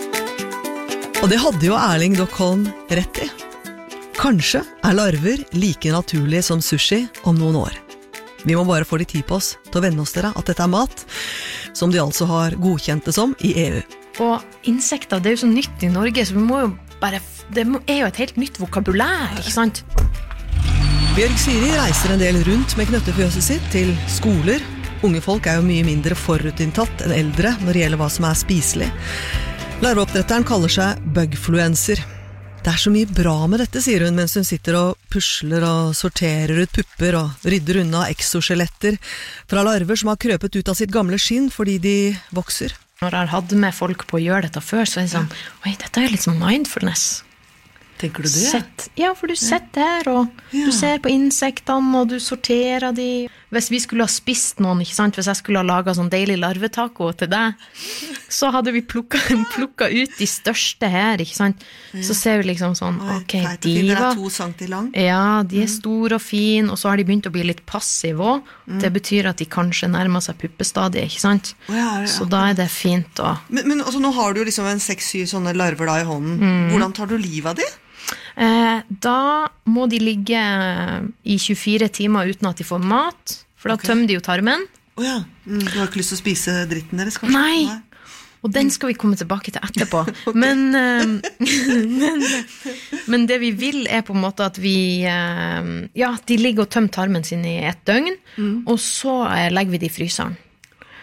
Og det hadde jo Erling Dokholm rett i. Kanskje er larver like naturlige som sushi om noen år. Vi må bare få litt tid på oss til å venne oss dere at dette er mat, som de altså har godkjent det som i E U. Og insekter, det er jo så nytt i Norge, så vi må jo bare, det er jo et helt nytt vokabulær, ikke sant? Bjørg Siri reiser en del rundt med knøttefjøset sitt til skoler. Unge folk er jo mye mindre forutinntatt enn eldre når det gjelder hva som er spiselig. Larveoppdretteren kaller seg bugfluencer. Det er så mye bra med dette, sier hun, mens hun sitter og pusler og sorterer ut pupper og rydder unna exoskjeletter fra larver som har krøpet ut av sitt gamle skinn fordi de vokser. Når jeg hadde med folk på å gjøre dette før, så er det sånn, oi, dette er litt som mindfulness. Tenker du det? Sett, ja, for du sitter her, og ja. Du ser på insektene, og du sorterer de. Hvis vi skulle ha spist noen, ikke sant? Hvis jeg skulle ha laget sånn deilig larvetaco til deg, så hadde vi plukket, plukket ut de største her, ikke sant? Ja. Så ser vi liksom sånn, oi, ok, de var... er to centimeter lang. Ja, de er store og fine, og så har de begynt å bli litt passive også. Mm. Det betyr at de kanskje nærmer seg puppestadiet, ikke sant? Oh, ja, ja, så da er det fint å... Men, men altså, nå har du jo liksom en seks-syv sånne larver da i hånden. Mm. Hvordan tar du liv av de? Eh, da må de ligge i tjuefire timer uten at de får mat, for da okay. tømmer de jo tarmen. Å oh, ja, mm, du har ikke lyst til å spise dritten deres, kanskje? Nei, Nei. Og den skal vi komme tilbake til etterpå. okay. men, eh, men, men det vi vil er på en måte at vi, eh, ja, de ligger og tømmer tarmen sin i et døgn, mm. og så eh, legger vi de i fryseren.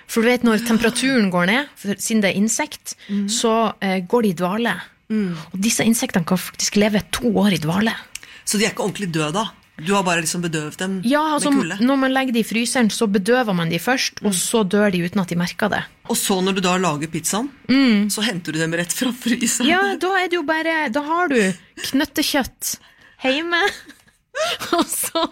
For du vet, når temperaturen går ned, for, siden det er insekt, mm. så eh, går de i dvale. Mm. Og disse insektene kan faktisk leve to år i dvale. Så de er ikke ordentlig døde da? Du har bare liksom bedøvet dem ja, altså, med kulde? Når man legger de i fryseren, så bedøver man de først, mm. og så dør de uten at de merker det. Og så når du da lager pizzaen, mm. så henter du dem rett fra fryseren? Ja, da er det jo bare, da har du knøttekjøtt hjemme, og så...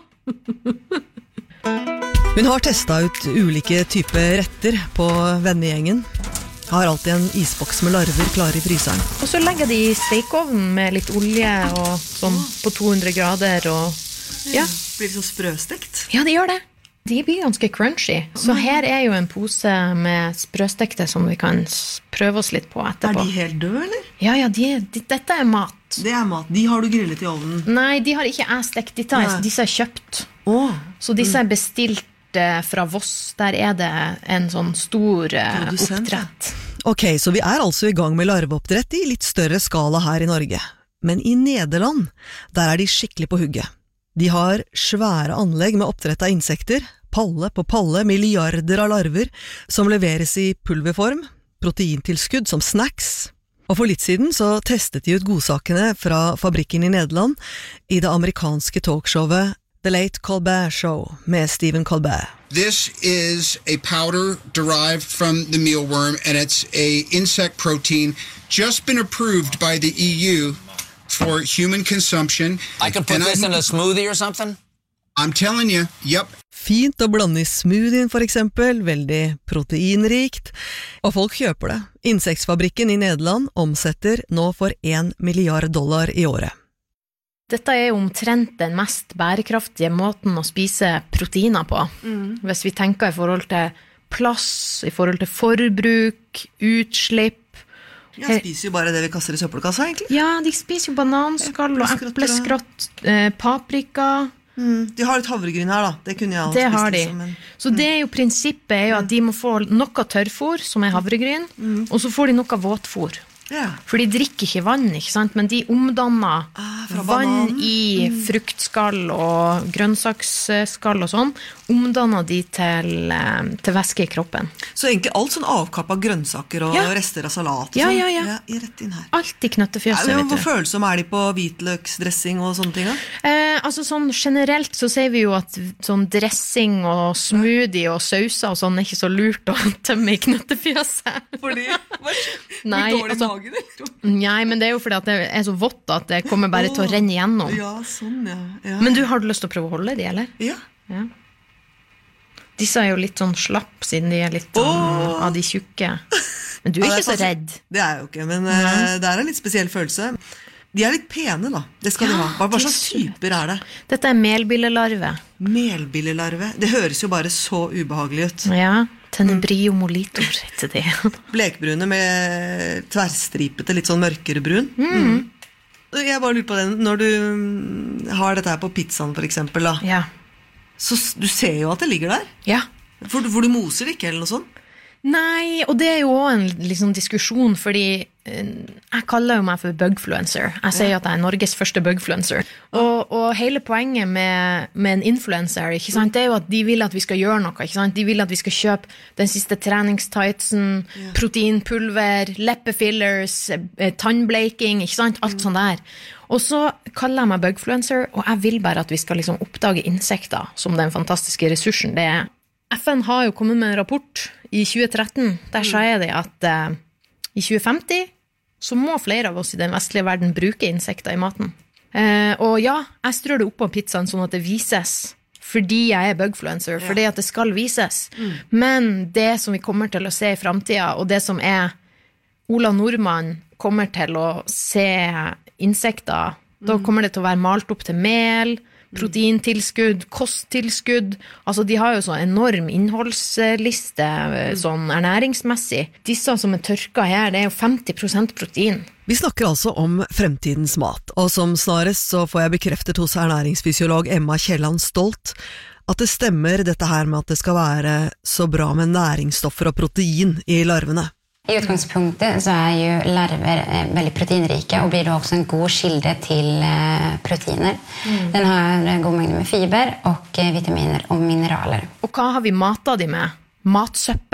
Hun har testet ut ulike typer retter på vennegjengen. Har alltid en isboks med larver klar i fryseren. Og så legger de i stekeovnen med litt olje og sånn på to hundre grader. Og, ja. Blir det så sprøstekt? Ja, det gjør det. De blir ganske crunchy. Så her er jo en pose med sprøstekte som vi kan prøve oss litt på etterpå. Er de helt døde, eller? Ja, ja, de, de, dette er mat. Det er mat. De har du grillet i ovnen? Nei, de har ikke jeg stekt. Disse er, disse er kjøpt. Oh. Så disse er bestilt fra Voss. Der er det en sånn stor uh, oppdrett. Ok, så vi er altså i gang med larveoppdrett i litt større skala her i Norge. Men i Nederland, der er de skikkelig på hugget. De har svære anlegg med oppdrett av insekter, palle på palle, milliarder av larver, som leveres i pulverform, proteintilskudd som snacks. Og for litt siden så testet de ut godsakene fra fabrikken i Nederland i det amerikanske talkshowet The Late Colbert Show med Stephen Colbert. This is a powder derived from the mealworm, and it's a insect protein just been approved by the E U for human consumption. I could put and this I'm, in a smoothie or something? I'm telling you, yep. Fint å blande i smoothien for eksempel, veldig proteinrikt, og folk kjøper det. Insektsfabrikken i Nederland omsetter nå for en milliard dollar i året. Dette er jo omtrent den mest bærekraftige måten å spise proteiner på. Mm. Hvis vi tenker i forhold til plass, i forhold til forbruk, utslipp. Ja, spiser jo bare det vi kaster i søppelkassa, egentlig. Ja, de spiser jo bananskall og epleskrott, eh, paprika. Mm. De har litt havregryn her da, det kunne jeg også det spist. Har de. Liksom, men... Så det er jo prinsippet er jo at de må få noe tørrfôr, som er havregryn, mm. og så får de noe våtfôr. Ja. For de drikker ikke vann, ikke sant? Men de omdanner ah, vann i mm. fruktskall og grønnsaksskall og sånn, omdanner de til, til væske i kroppen. Så egentlig alt sånn avkappet grønnsaker og ja. Rester av salat og ja, sånn? Ja, ja, ja. Rett inn her. Alt i knøttefjøset, ja, vet du. Hvor følsom er de på hvitløksdressing og sånne ting da? Eh, altså sånn generelt så sier vi jo at sånn dressing og smoothie og sauser og sånn er ikke så lurt å tømme i knøttefjøset. Fordi? Nei, altså Nei, men det er jo fordi at det er så vått at det kommer bare til å renne igjennom. Ja, sånn, ja. ja. Men du, har du lyst til å prøve å holde de, eller? Ja. ja. Disse er jo litt sånn slapp, siden de er litt sånn, oh. av de tjukke. Men du er ja, ikke er så redd. Det er jeg jo ikke, men uh, det er en litt spesiell følelse. De er litt pene da, det skal ja, de ha. Hva, hva slags typer er det? Dette er melbillelarve. Melbillelarve? Det høres jo bare så ubehagelig ut. Ja, tenebrio molitor heter det. Blekbrune med tverrstripete, litt sånn mørkere brun. Mm. Jeg bare lurer på den, når du har dette her på pizzaen for eksempel da. Ja. Så du ser jo at det ligger der. Ja. For, for du moser det ikke eller noe sånt? Nei, og det er jo også en liksom, diskusjon, fordi eh, jeg kaller jo meg for bugfluencer. Jeg sier at jeg er Norges første bugfluencer. Og, og hele poenget med, med en influencer, ikke sant, det er jo at de vil at vi skal gjøre noe, ikke sant? De vil at vi skal kjøpe den siste treningstightsen, proteinpulver, leppefillers, eh, tannbleiking, ikke sant, alt sånt der. Og så kaller jeg meg bugfluencer, og jeg vil bare at vi skal liksom oppdage insekter som den fantastiske ressursen det er. F N har jo kommet med en rapport i tjue tretten, der sier de at uh, i tjue femti så må flere av oss i den vestlige verden bruke insekter i maten. Uh, og ja, jeg strør det opp på pizzaen sånn at det vises, fordi jeg er bugfluencer, ja. Fordi at det skal vises. Mm. Men det som vi kommer til å se i fremtiden, og det som er Ola Nordmann kommer til å se insekter, mm. da kommer det til å være malt opp til mel, proteintilskudd, kosttilskudd, altså de har jo så enorm innholdsliste sånn ernæringsmessig. Disse som er tørka her, det er jo femti prosent protein. Vi snakker altså om fremtidens mat, og som snarest så får jeg bekreftet hos ernæringsfysiolog Emma Kielland Stolt at det stemmer dette her med at det skal være så bra med næringsstoffer og protein i larvene. I utgangspunktet så er jo larver veldig proteinrike og blir da også en god kilde til proteiner. Mm. Den har god mengde med fiber og vitaminer og mineraler. Og hva har vi matet de med? Matsøppel.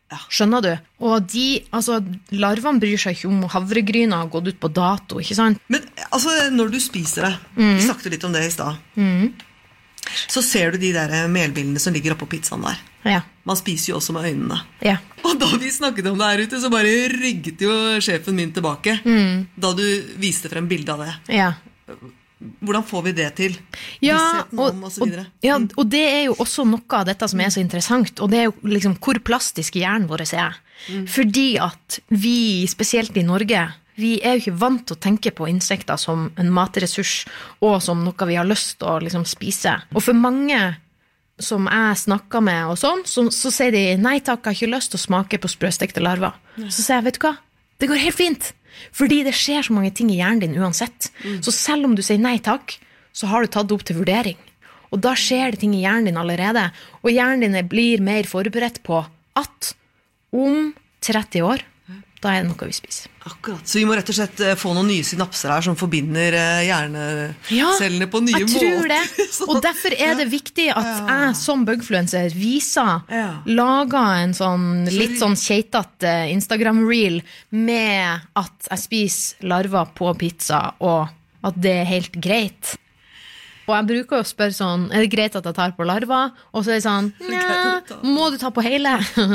Skjønner du? Og de, altså, larvene bryr seg ikke om havregryna har gått ut på dato, ikke sant? Men altså, når du spiser det, Mm. vi snakket litt om det i sted, Mm. så ser du de der melbillene som ligger oppe på pizzaen der. Ja. Man spiser jo også med øynene. Ja. Og da vi snakket om det her ute, så bare rygget jo sjefen min tilbake, Mm. da du viste frem bildet av det. Ja. Hvordan får vi det til? Ja, Vissheten og, om og så og, videre. ja, og det er jo også noe av dette som er så interessant, og det er jo liksom hvor plastisk hjernen vår er. Mm. Fordi at vi, spesielt i Norge, vi er jo ikke vant til å tenke på insekter som en matressurs, og som noe vi har lyst til å liksom spise. Og for mange som jeg snakker med og sånn, så, så sier de, nei takk, jeg har ikke lyst til å smake på sprøstekte larver. Ja. Så sier jeg, vet du hva? Det går helt fint. Fordi det skjer så mange ting i hjernen din uansett. Mm. Så selv om du sier nei takk, så har du tatt det opp til vurdering. Og da skjer det ting i hjernen din allerede. Og hjernen din blir mer forberedt på at om tretti år, da er det noe vi spiser. Akkurat. Så vi må rett og slett eh, få noen nye synapser her som forbinder eh, hjernecellene på nye jeg måter. tror det. Og derfor er det viktig at jeg som bugfluencer viser, lager en sånn litt sånn keitete Instagram-reel med at jeg spiser larver på pizza, og at det er helt greit. Og jeg bruker å spørre sånn, er det greit at jeg tar på larver? Og så er det sånn, ja, må du ta på hele?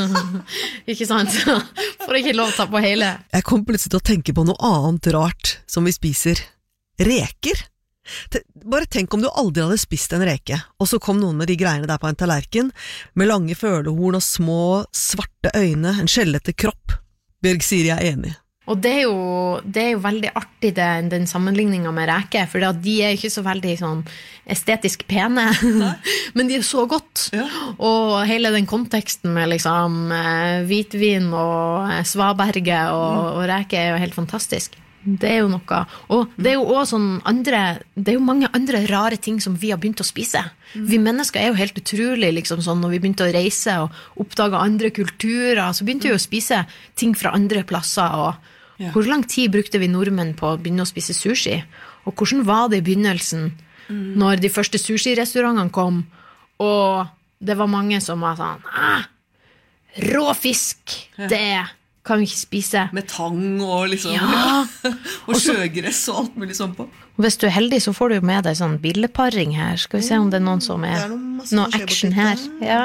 Ikke sant? For ikke lov å ta på hele. Jeg kom plutselig til å tenke på noe annet rart som vi spiser. Reker. Te- Bare tenk om du aldri hadde spist en reke, og så kom noen med de greiene der på en tallerken, med lange følehorn og små, svarte øyne, en skjellete kropp. Bjørg sier jeg er enig. Og det er jo, det er jo veldig artig den, den sammenligningen med reker, for de er jo ikke så veldig sånn estetisk pene, men de er så godt. Ja. Og hele den konteksten med liksom eh, hvitvin og eh, svaberget og, mm. og reker er jo helt fantastisk. Det er jo noe, og det er jo også sånn andre, det er jo mange andre rare ting som vi har begynt å spise. Mm. Vi mennesker er jo helt utrolig, liksom sånn, når vi begynte å reise og oppdage andre kulturer, så begynte vi å spise ting fra andre plasser, og ja. Hvor lang tid brukte vi nordmenn på å begynne å spise sushi? Og hvordan var det i begynnelsen, mm. når de første sushi-restaurantene kom, og det var mange som var sånn, ah, råfisk, ja. Det kan vi ikke spise. Med tang og liksom, ja. og sjøgress og alt mulig sånn på. Og hvis du er heldig, så får du med deg sånn bildeparing her. Skal vi se om det er noen som er, er noe, noe action her. Ja.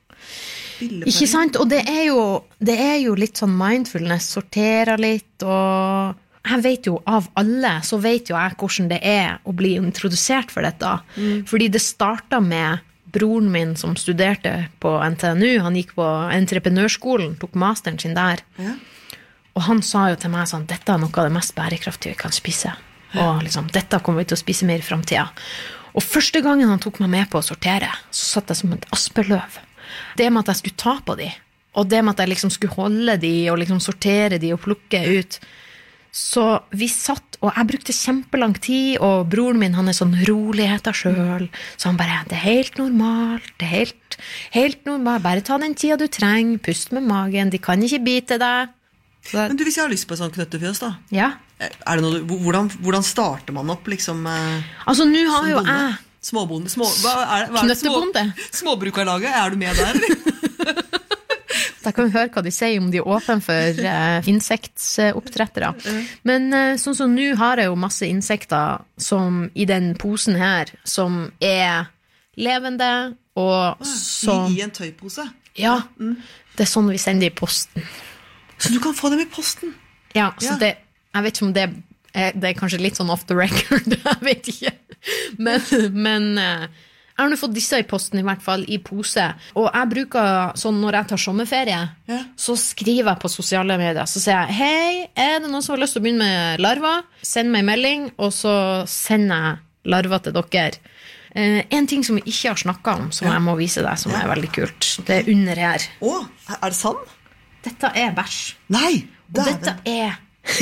Ikke sant? Og det er, jo, det er jo litt sånn mindfulness, sorterer litt, og jeg vet jo av alle, så vet jo jeg hvordan det er å bli introdusert for dette. Mm. Fordi det startet med broren min som studerte på N T N U, han gikk på entreprenørskolen, tok masteren sin der. Ja. Og han sa jo til meg sånn, dette er noe av det mest bærekraftige vi kan spise. Ja. Og liksom, dette kommer vi til å spise mer i fremtiden. Og første gangen han tok meg med på å sortere, så satt jeg som et aspeløv. Det med at jeg skulle ta på de, og det med at jeg liksom skulle holde de, og liksom sortere de og plukke ut. Så vi satt, og jeg brukte kjempelang tid, og broren min, han er sånn roligheter selv, så han bare, det er helt normalt, det er helt, helt normalt, bare ta den tida du trenger, pust med magen, de kan ikke bite deg. Så... Men du, hvis jeg har lyst på en sånn knøttefjøs da? Ja. Er det noe, hvordan, hvordan starter man opp, liksom? Altså, nå har jo bonde? jeg... Småbonde, små, hva er, hva er Knøttebonde. Små, småbrukarlaget, er du med der? Da kan vi høre hva de sier om de er åpne for uh, insektsoppdrettere. Mm. Men uh, sånn som nå har jeg jo masse insekter som i den posen her, som er levende, og som... I, I en tøypose? Ja, mm. Det er sånn vi sender i posten. Så du kan få dem i posten? Ja, så ja. Det, jeg vet ikke om det er, det er kanskje litt sånn off the record, jeg vet ikke. Men, men jeg har nå fått disse i posten i hvert fall, i pose. Og jeg bruker, sånn når jeg tar sommerferie, ja. Så skriver jeg på sosiale medier, så sier jeg, hei, er det noen som har lyst til å begynne med larver? Send meg en melding, og så sender jeg larver til dere. Eh, en ting som vi ikke har snakket om, som ja. Jeg må vise deg, som er veldig kult, det er under her. Åh, er det sant? Dette er bæsj. Nei, og dette er...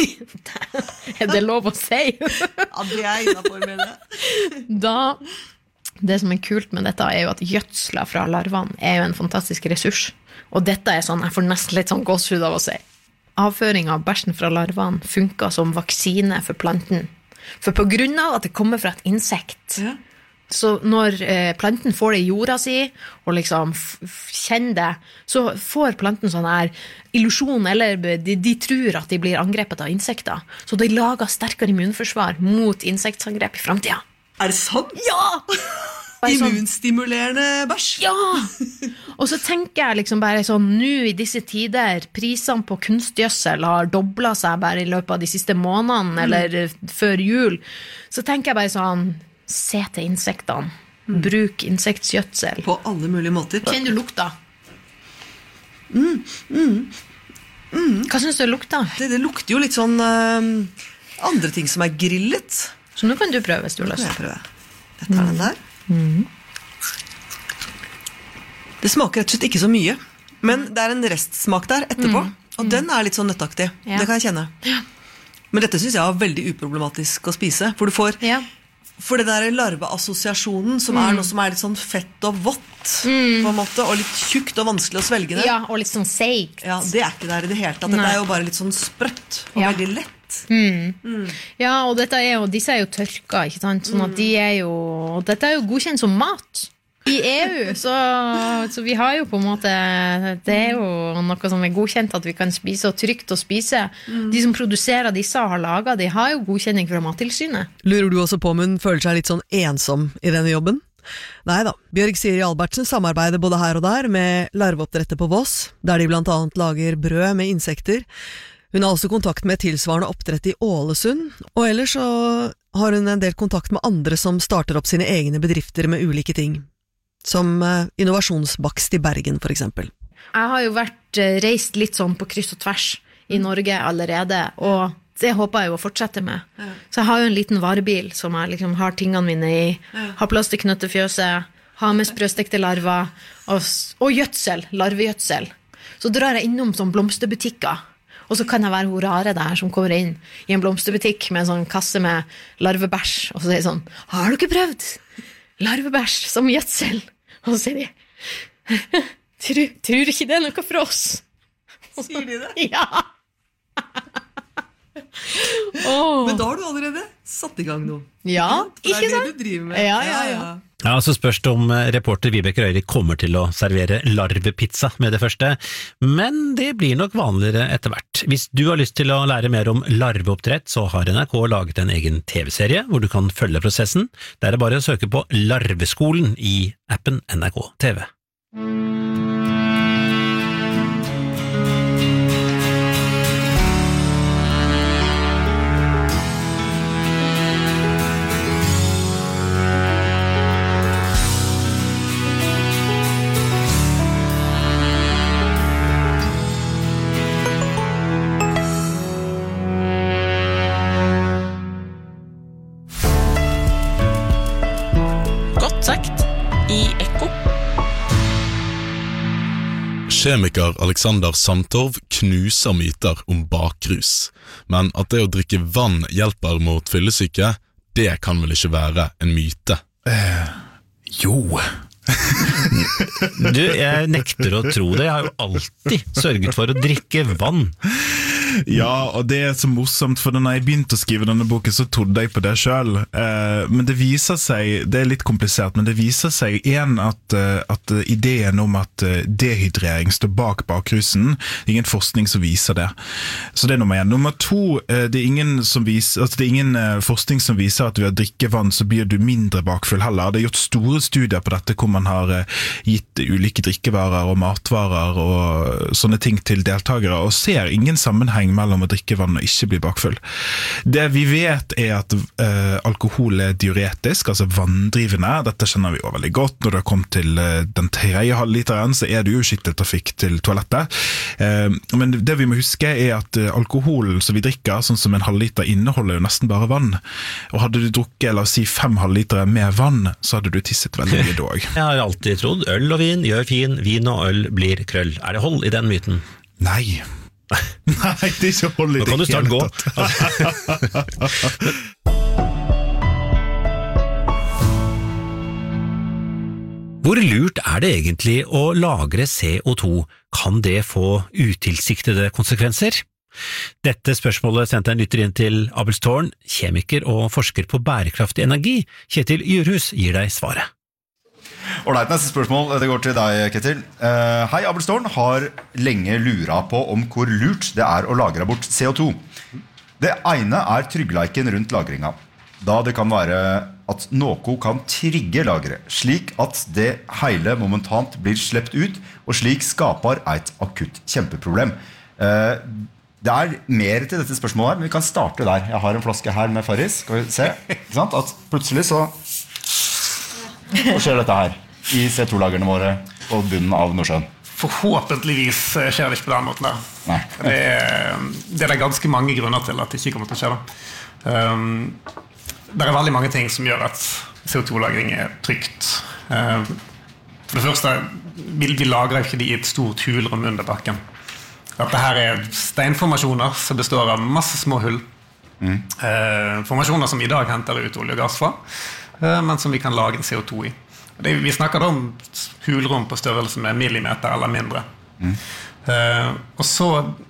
er det lov å si? Ja, det er innenfor med det. Da, det som er kult med dette er jo at gjødsla fra larvene er jo en fantastisk ressurs. Og dette er sånn, jeg får nesten litt sånn gåshud av å si. Avføring av bæsjen fra larvene funker som vaksine for planten. For på grunn av at det kommer fra et insekt, ja. Så når eh, planten får det i jorda si, og liksom f- f- kjenner det, så får planten sånn her illusion, eller de, de tror at de blir angrepet av insekter. Så de lager sterkere immunforsvar mot insektsangrep i fremtiden. Er det sant? Ja! Immunstimulerende bæsj? Ja! Og så tenker jeg liksom bare sånn, nå i disse tider, prisene på kunstgjødsel har doblet seg bare i løpet av de siste månedene, mm. eller før jul, så tenker jeg bare sånn, se til insektene. Mm. Bruk insektgjødsel. På alle mulige måter. Kjenner du lukta? Mm, mm, mm. Hva synes du lukta? Det, det lukter jo litt sånn uh, andre ting som er grillet. Så nå kan du prøve hvis du har lyst. Nå kan jeg prøve. Dette er den der. Mm. Det smaker rett og slett ikke så mye. Men det er en restsmak der etterpå. Mm. Og mm. den er litt sånn nøttaktig. Ja. Det kan jeg kjenne. Ja. Men dette synes jeg er veldig uproblematisk å spise. For du får... Ja. For det der larveassosiasjonen som mm. er noe som er litt sånn fett og vått mm. på en måte, og litt tjukt og vanskelig å svelge det. Ja, og litt sånn seigt. Ja, det er ikke der i det hele tatt. Dette Nei. Er jo bare litt sånn sprøtt og ja. Veldig lett. Mm. Mm. Ja, og dette er jo, disse er jo tørka, ikke sant? Sånn at de er jo, dette er jo godkjent som mat i E U, så, så vi har jo på en måte, det er jo noe som er godkjent at vi kan spise og trygt å spise. Mm. De som produserer disse og har laget, de har jo godkjenning fra Mattilsynet. Lurer du også på om hun føler seg litt sånn ensom i denne jobben? Neida, Bjørg Siri Albertsen samarbeider både her og der med larveoppdrettet på Voss, der de blant annet lager brød med insekter. Hun har også kontakt med tilsvarende oppdrett i Ålesund, og ellers så har hun en del kontakt med andre som starter opp sine egne bedrifter med ulike ting. Som innovasjonsbakst i Bergen, for eksempel. Jeg har jo vært reist litt sånn på kryss og tvers i Norge allerede, og det håper jeg jo å fortsette med. Ja. Så jeg har jo en liten varebil som jeg liksom har tingene mine i, ja. Har plass til knøttefjøset, har med sprøstekte larver, og, og gjødsel, larvegjødsel. Så drar jeg innom sånn blomsterbutikker, og så kan jeg være hun rare der som kommer inn i en blomsterbutikk med en sånn kasse med larvebæsj, og så sier jeg sånn, har du ikke prøvd larvebæsj som gjødsel? Og så sier de, tror, tror ikke det er noe for oss? Sier de det? Ja. Oh. Men da har du allerede satt i gang noe. Ja, ikke sant? Det er det du driver med. Ja, ja, ja. Ja, så spørs det om reporter Vibeke Røyri kommer til å servere larvepizza med det første, men det blir nok vanligere etter hvert. Hvis du har lyst til å lære mer om larveoppdrett, så har N R K laget en egen T V-serie hvor du kan følge prosessen. Der er det bare å søke på Larveskolen i appen N R K T V. Kjemiker Alexander Sandtorv knuser myter om bakrus, men at det å drikke vann hjelper mot fyllesyke, det kan vel ikke være en myte? Eh, jo. Du, jeg nekter å tro det. Jeg har jo alltid sørget for å drikke vann. Ja, og det er så morsomt, for når jeg begynte å skrive denne boken, så trodde jeg på det selv. Eh, men det viser seg, det er litt komplisert, men det viser seg en at, at ideen om at dehydrering står bak bakrusen, det er ingen forskning som viser det. Så det er nummer en. Nummer to, det er ingen, som viser, altså det er ingen forskning som viser at ved å drikke vann så blir du mindre bakfull heller. Det er gjort store studier på dette, hvor man har gitt ulike drikkevarer og matvarer og sånne ting til deltakere, og ser ingen sammenheng mellom å drikke vann og ikke bli bakfull. Det vi vet er at uh, alkohol er diuretisk, altså vanndrivende. Dette kjenner vi jo veldig godt. Når det kom til uh, den tredje halvliteren, så er det jo skytteltrafikk til toalettet. Uh, men det vi må huske er at uh, alkoholen som vi drikker, sånn som en halvliter, inneholder jo nesten bare vann. Og hadde du drukket, la oss si, fem halvlitere med vann, så hadde du tisset veldig mye da. Jeg har alltid trodd øl og vin gjør fin, vin og øl blir krøll. Er det hold i den myten? Nei. Nei, det er ikke hold i det. Nå kan du snart gå. Hvor lurt er det egentlig å lagre C O to? Kan det få utilsiktede konsekvenser? Dette spørsmålet sendte en lytter inn til Abelstårn, kjemiker og forsker på bærekraftig energi. Kjetil Jurhus gir deg svaret. Alright, neste spørsmål, det går til deg, Ketil. Uh, hei, Abelstårn har lenge lura på om hvor lurt det er å lagre bort C O to. Det ene er tryggleiken rundt lagringa, da det kan være at noe kan trigge lagret, slik at det hele momentant blir slept ut, og slik skaper et akutt kjempeproblem. Uh, det er mer til dette spørsmålet her, men vi kan starte der. Jeg har en flaske her med Farris, skal vi se, ikke sant? At plutselig så Hva skjer dette her i C O to-lagrene våre på bunnen av Nordsjøen? Forhåpentligvis skjer det ikke på den måten der. Nei. Det er, det er det ganske mange grunner til at det ikke kommer til å skje. Um, det er veldig mange ting som gjør at C O to-lagring er trygt. Um, for det første, vi, vi lagrer ikke de i et stort hulrom under bakken. Dette her er steinformasjoner som består av masse små hull. Mm. Uh, formasjoner som i dag henter ut olje og gass fra, men som vi kan lage C O to i. Det, vi snakker om hulrom på størrelse med millimeter eller mindre. Mm. Uh, og så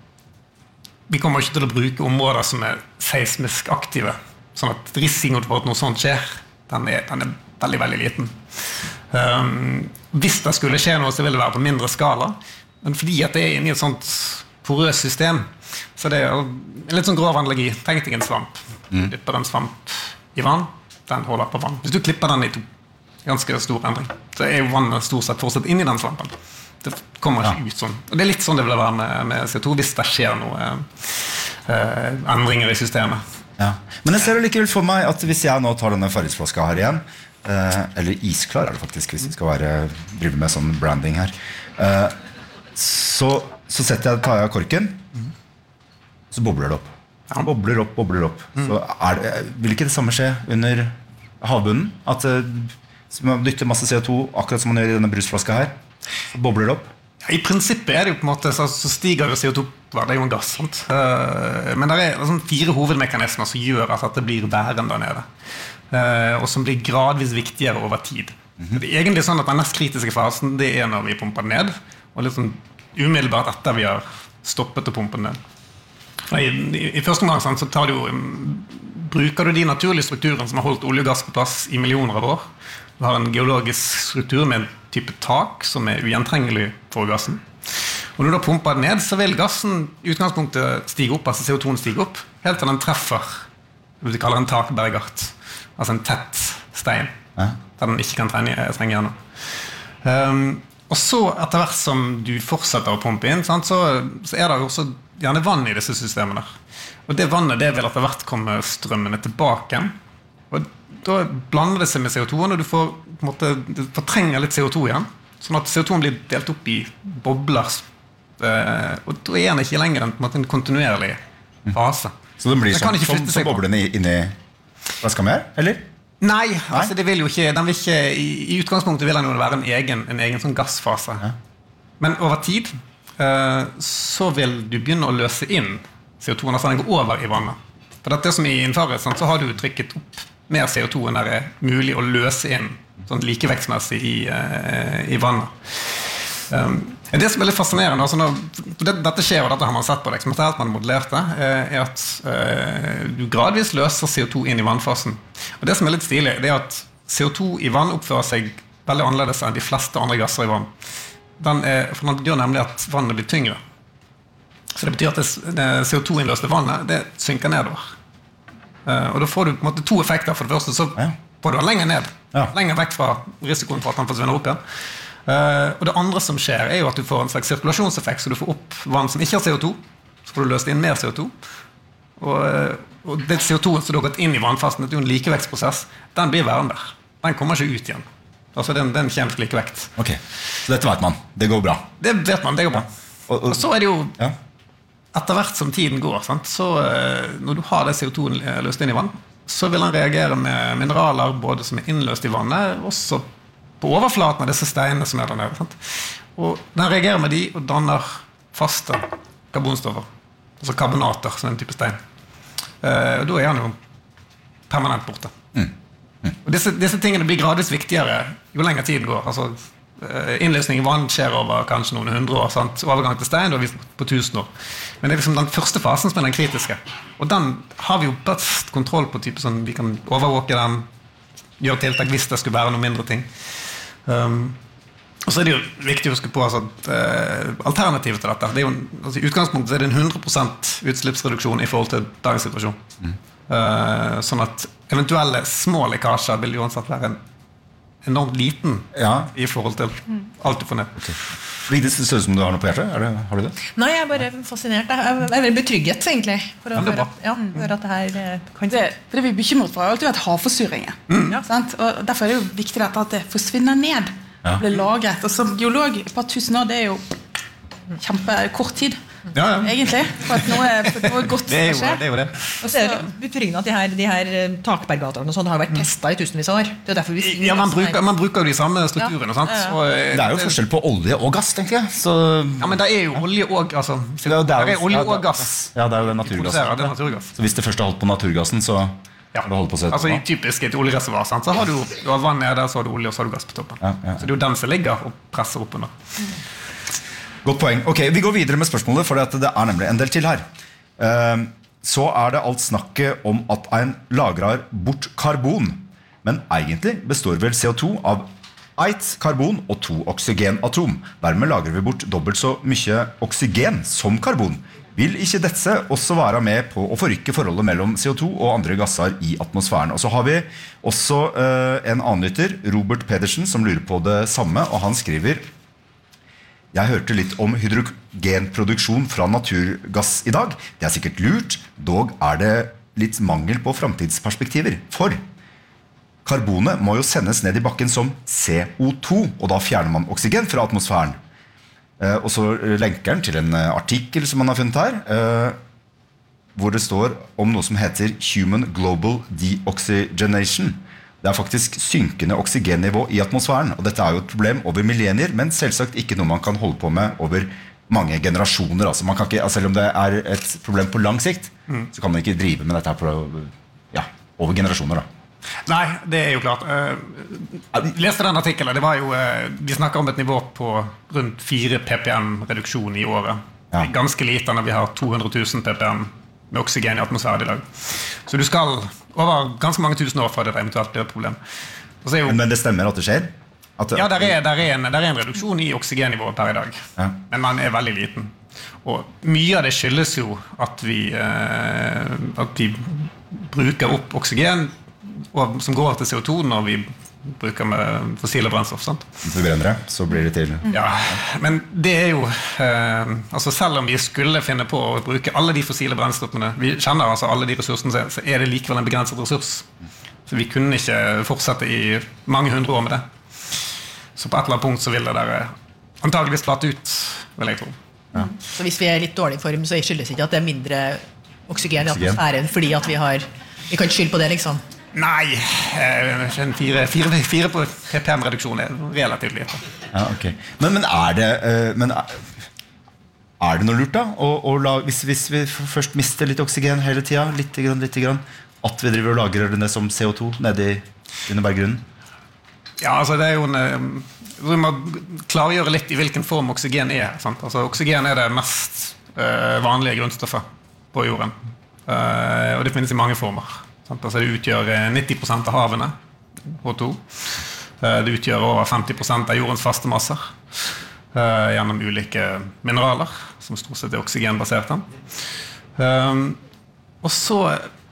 vi kommer ikke til å bruke områder som er seismisk aktive, sånn at risikoen for at noe sånt skjer, den er, den er veldig, veldig liten. Um, hvis det skulle skje noe, så vil det være på mindre skala, men fordi at det er inne i et sånt porøst system, så det er en litt sånn grov analogi. Tenk deg en svamp. Du mm. dypper en svamp i vann, den holder på vann. Hvis du klipper den i to, ganske stor endring, så er jo vannet stort sett fortsatt inn i den svampen. Det kommer ikke ja. ut sånn. Og det er litt sånn det vil være med, med C O to, hvis det skjer noe eh, endringer i systemet. Ja. Men jeg ser det likevel for meg at hvis jeg nå tar denne Farris-flaska her igjen, eh, eller isklar er det faktisk, hvis vi skal være, drive med sånn branding her, eh, så, så setter jeg, tar jeg korken, så bobler det opp. Ja. Bobler opp, bobler opp. Mm. Så er det, vil ikke det samme skje under havbunnen? At man dytter masse C O to, akkurat som man gjør i denne brusflaska her, så bobler det opp? Ja, I prinsippet er det jo på en måte, så, så stiger jo C O to, det er jo en gass, sant? Uh, men det er altså, fire hovedmekanismer som gjør at det blir værende der nede, uh, og som blir gradvis viktigere over tid. Mm-hmm. Det er egentlig sånn at den mest kritiske fasen, det er når vi pumper ned, og liksom umiddelbart etter vi har stoppet å pumpe ned. I, i, I første omgang så tar du, bruker du de naturlige strukturene som har holdt olje og gass på plass i millioner av år. Du har en geologisk struktur med en type tak som er ugjentrengelig for gassen. Og når du da pumper den ned, så vil gassen i utgangspunktet stige opp, altså C O to stige opp, helt til den treffer det vi kaller en takbergart, altså en tett stein, ja. Der den ikke kan trenge, trenge gjennom. Um, og så etter hvert som du fortsetter å pumpe inn, sant, så, så er det jo også gjerne vann i disse systemene. Og det vannet det vil etter hvert komme strømmene tilbake. Og da blander det seg med C O to, og du får, på en måte, du fortrenger litt C O to igjen, sånn at C O to blir delt opp i bobler. Eh, og da er den ikke lenger en, på en, måte, en kontinuerlig fase. Så den blir den sånn, som, som boblene inni flaska mer, eller? Nei, altså det vil jo ikke, den vil ikke i, i utgangspunktet vil den jo være en egen, en egen sånn gassfase. Ja. Men over tid så vil du begynne å løse inn C O to når den går over i vannet. For det som i innfaret, så har du trykket opp mer C O to enn det er mulig å løse inn sånn likevektsmessig i, i vannet. Um, det som er litt fascinerende, altså når, det, dette skjer, og dette har man sett på det eksperimentelt, man modellerte, er at uh, du gradvis løser C O to inn i vannfasen. Og det som er litt stilig, det er at C O to i vann oppfører seg veldig annerledes enn de fleste andre gasser i vann. Den, er, for den gjør nemlig at vannet blir tyngre. Så det betyr at det, det C O to-innløste vannet, det synker nedover. Uh, og da får du på en måte to effekter. For det første så ja. får du den lenger ned, ja. lenger vekk fra risikoen for at den forsvinner opp igjen. Uh, og det andre som skjer er jo at du får en slags sirkulasjonseffekt, så du får opp vann som ikke har C O to, så får du løst inn mer C O to. Og, uh, og det C O to som du har gått inn i vannfasen, det er jo en likevektsprosess, den blir værende der. Den kommer ikke ut igjen. Altså det er en, det er en kjemisk likevekt. Ok, så dette vet man. Det går bra. Det vet man, det går bra. Og, og, og så er det jo, ja. etter hvert som tiden går, sant? Så uh, når du har det C O to løst inn i vann, så vil den reagere med mineraler, både som er innløst i vannet, også på overflaten av disse steinene som er der nede. Sant? Og den reagerer med de og danner faste karbonstoffer, altså karbonater, som er en type stein. Uh, og da er den jo permanent borte. Mm. Mm. Og disse, disse tingene blir gradvis viktigere jo lenger tiden går. Altså, innløsning i vann skjer over kanskje noen hundre år, sant? Overgang til stein, og vi er på tusen år. Men det er liksom den første fasen som er den kritiske. Og den har vi jo best kontroll på, type sånn, vi kan overvåke den, gjøre tiltak hvis det skulle være noen mindre ting. Um, og så er det jo viktig å huske på altså, at uh, alternativet til dette, det er jo, altså, i utgangspunktet er det en hundre prosent utslippsreduksjon i forhold til dagens situasjon. Mm. Uh, sånn at eventuelle små lekkasjer vil jo uansett være en enormt liten ja. I forhold til alt du får ned. Okay. Det ser ut som du har noe på hjertet. Er det, har du det? Nei, jeg er bare fascinert. Jeg er veldig betrygget, egentlig. For å ja, høre, ja, høre at det her kan... Det, det vi er bekymret for er alltid vært havforsuringen. Mm. Ja, sant? Og derfor er det jo viktig at det forsvinner ned. Ja. Blir lagret. Og som geolog, et par tusen år, det er jo kjempekort tid. Ja, ja. Egentlig, for at noe, for noe godt det er jo, skal skje. Det er jo det. Og så er det betryggende at de her, de her takberggaterne og sånt har vært testet i tusenvis av år. Det er derfor vi ja, man bruker, man bruker de samme strukturene, sant? Ja, ja. Og, det er jo forskjell på olje og gass, tenker jeg. Så... Ja, men det er jo olje og, altså, det er, det er olje og gass. Ja, det er jo det naturgass. Det er naturgass. Så hvis det først har holdt på naturgassen, så ja. Det holdt på å se altså, i typisk et oljereservoir, sant? Så har du, du har vann nede, så har du olje og så har du gass på toppen. Ja, ja. Så det er jo den som ligger og presser opp under. Mm. Godt poeng. Ok, vi går videre med spørsmålet, for det er nemlig en del til her. Så er det alt snakket om at en lagrer bort karbon, men egentlig består vel C O to av ett karbon og to oksygenatom. Dermed lagrer vi bort dobbelt så mye oksygen som karbon. Vil ikke dette også være med på å forrykke forholdet mellom C O to og andre gasser i atmosfæren? Og så har vi også en annen lytter, Robert Pedersen, som lurer på det samme, og han skriver: Jeg hørte litt om hydrogenproduksjon fra naturgass i dag. Det er sikkert lurt, dog er det litt mangel på fremtidsperspektiver. For karbonet må jo sendes ned i bakken som C O to, og da fjerner man oksygen fra atmosfæren. Eh, og så lenker den til en artikkel som man har funnet her, eh, hvor det står om noe som heter Human Global Deoxygenation. Det er faktisk synkende oksygennivå i atmosfæren, og dette er jo et problem over millennier, men selvsagt ikke noe man kan holde på med over mange generasjoner. Altså man kan ikke, selv om det er et problem på lang sikt, mm. så kan man ikke drive med dette på, ja, over generasjoner. Da. Nei, det er jo klart. Jeg leste den artikkelen, det var jo, vi snakker om et nivå på rundt fire ppm reduksjon i året. Ja. Ganske lite når vi har to hundre tusen ppm med oksygen i atmosfæren i dag. Så du skal over ganske mange tusen år for det eventuelt blir et problem. Jo, men det stemmer at det skjer? At det, ja, der er, der, er en, der er en reduksjon i oksygennivået per i dag. Ja. Men den er veldig liten. Og mye av det skyldes jo at vi, eh, at vi bruker opp oksygen og, som går til C O to når vi bruker med fossile brennstoff, sant? Hvis vi brenner det, så blir det til. Ja, men det er jo eh, altså selv om vi skulle finne på å bruke alle de fossile brennstoffene, vi kjenner altså alle de ressursene, så er det likevel en begrenset ressurs. Så vi kunne ikke fortsette i mange hundre år med det. Så på et eller annet punkt så vil det der antageligvis flate ut, vil jeg tro. Ja. Så hvis vi er litt dårlig i form, så skyldes ikke at det er mindre oksygen i atmosfæren, fordi at vi har, vi kan ikke skylde på det, liksom. Nei, en fire, fire, fire på ppm-reduksjon er relativt lite. Ja, ok. Men, men er det men er, er det noe lurt da? Og, og la, hvis, hvis vi først mister litt oksygen hele tiden, litt grann, litt grann, at vi driver og lagrer det som C O to nede i under berggrunnen? Ja, altså det er jo en... Vi må klargjøre litt i hvilken form oksygen er. Sant? Altså, oksygen er det mest uh, vanlige grunnstoffet på jorden. Uh, og det finnes i mange former. Altså det utgjør nitti prosent av havene, H to. Det utgjør over femti prosent av jordens faste masser gjennom ulike mineraler, som stort sett er oksygenbaserte. Og så,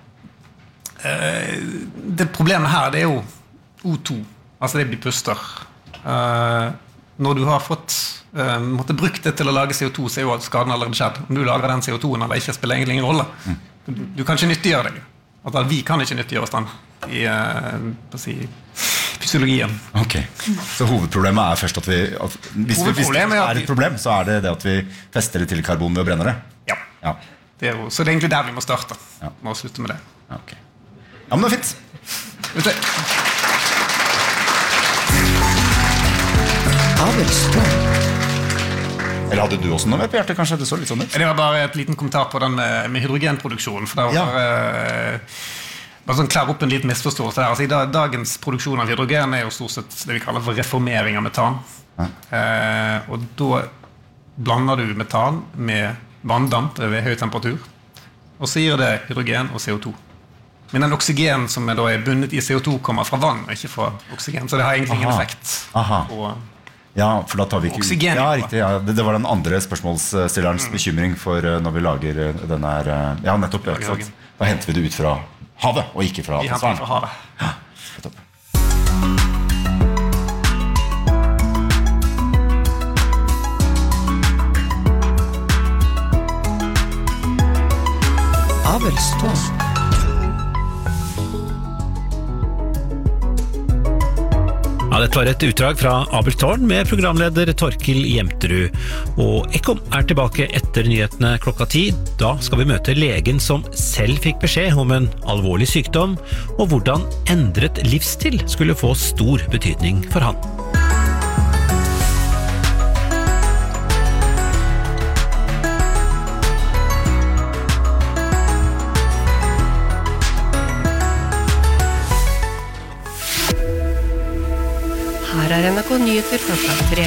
det problemet her, det er jo O to, altså det blir puster. Når du har fått, måtte brukt det til å lage C O to, så er jo skaden allerede skjedd. Om du lager den C O to-en eller ikke, spiller egentlig ingen rolle. Du kan ikke nyttiggjøre deg. At vi kan ikke nyttiggjøre oss den i uh, si, fysiologien. Ok, så hovedproblemet er først at vi at hvis, vi, hvis det er et problem, så er det det at vi fester det til karbon ved å brenne det? Ja, ja. Det er jo, så det er egentlig der vi må starte. Ja. Må slutte med det. Okay. Ja, men det er fint. Vet du. Eller hadde du også noe med på hjertet, kanskje? Det så litt sånn ut? Det var bare et liten kommentar på den med, med hydrogenproduksjonen, for det var ja. bare, bare sånn klær opp en liten misforståelse der. Altså, i dag, dagens produksjon av hydrogen er jo stort sett det vi kaller for reformering av metan. Ja. Eh, og da blander du metan med vanndamp ved høy temperatur, og så gir det hydrogen og C O to. Men den oksygen som er, da er bundet i C O to kommer fra vann, og ikke fra oksygen, så det har egentlig ingen Aha. effekt. Aha. på Ja, for da tar vi ikke oksygen. Ja, riktig, ja. Det, det var den andre spørsmålsstillerens mm. bekymring for uh, når vi lager uh, denne her uh, Ja, nettopp, ja, ikke sant? Da henter vi det ut fra havet, og ikke fra Vi henter det fra havet. Ja, nettopp. Abelstårn. Ja, dette var et utdrag fra Abelstårn med programleder Torkil Jemterud. Og Ekkom er tilbake etter nyhetene klokka ti. Da skal vi møte legen som selv fikk beskjed om en alvorlig sykdom, og hvordan endret livsstil skulle få stor betydning for han. Her er N R K Nyheter klokka tre.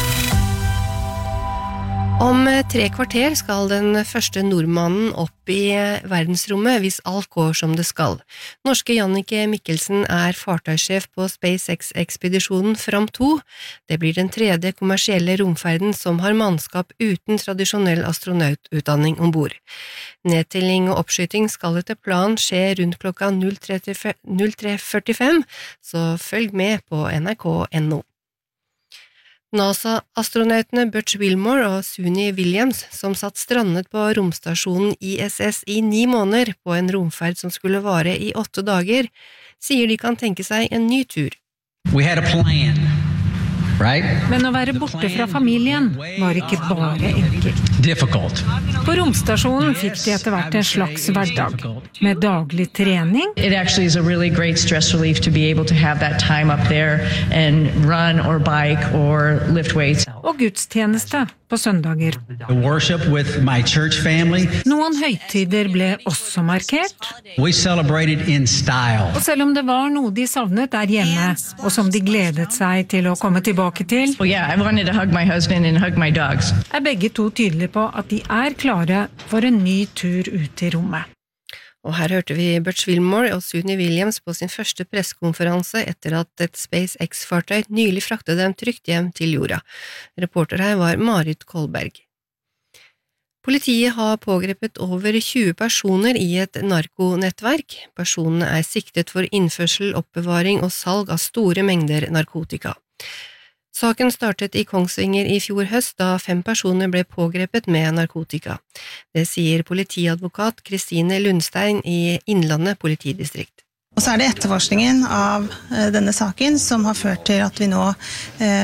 Om tre kvarter skal den første nordmannen opp i verdensrommet hvis alt går som det skal. Norske Jannicke Mikkelsen er fartøysjef på SpaceX-ekspedisjonen Fram to. Det blir den tredje kommersielle romferden som har mannskap uten tradisjonell astronaututdanning ombord. Nedtelling og oppskyting skal etter planen skje rundt klokka null tre førtifem, så følg med på N R K punktum N O. NASA-astronautene Butch Wilmore og Suni Williams, som satt strandet på romstasjonen I S S i ni måneder på en romferd som skulle vare i åtte dager, sier de kan tenke seg en ny tur. We had a plan, right? Men å være borte fra familien var ikke bare enkelt. Difficult. På romstasjonen fikk de etter hvert en slags hverdag, med daglig trening. It actually is a really great stress relief to be able to have that time up there and run or bike or lift weights. Og gudstjeneste på søndager. Worship with my church family. Noen høytider ble også markert. We celebrated in style. Og selv om det var noe de savnet der hjemme, og som de gledet seg til å komme tilbake til, well, yeah, I wanted to hug my husband and hug my dogs. Er begge to tydelige på at de er klare for en ny tur ut i rommet. Og her hørte vi Butch Wilmore og Suni Williams på sin første pressekonferanse etter at et SpaceX-fartøy nylig fraktet dem trygt hjem til jorda. Reporter her var Marit Kolberg. Politiet har pågrepet over tjue personer i et narkonettverk. Personene er siktet for innførsel, oppbevaring og salg av store mengder narkotika. Saken startet i Kongsvinger i fjor høst da fem personer ble pågrepet med narkotika. Det sier politiadvokat Kristine Lundstein i Innlandet politidistrikt. Og så er det etterforskningen av denne saken som har ført til at vi nå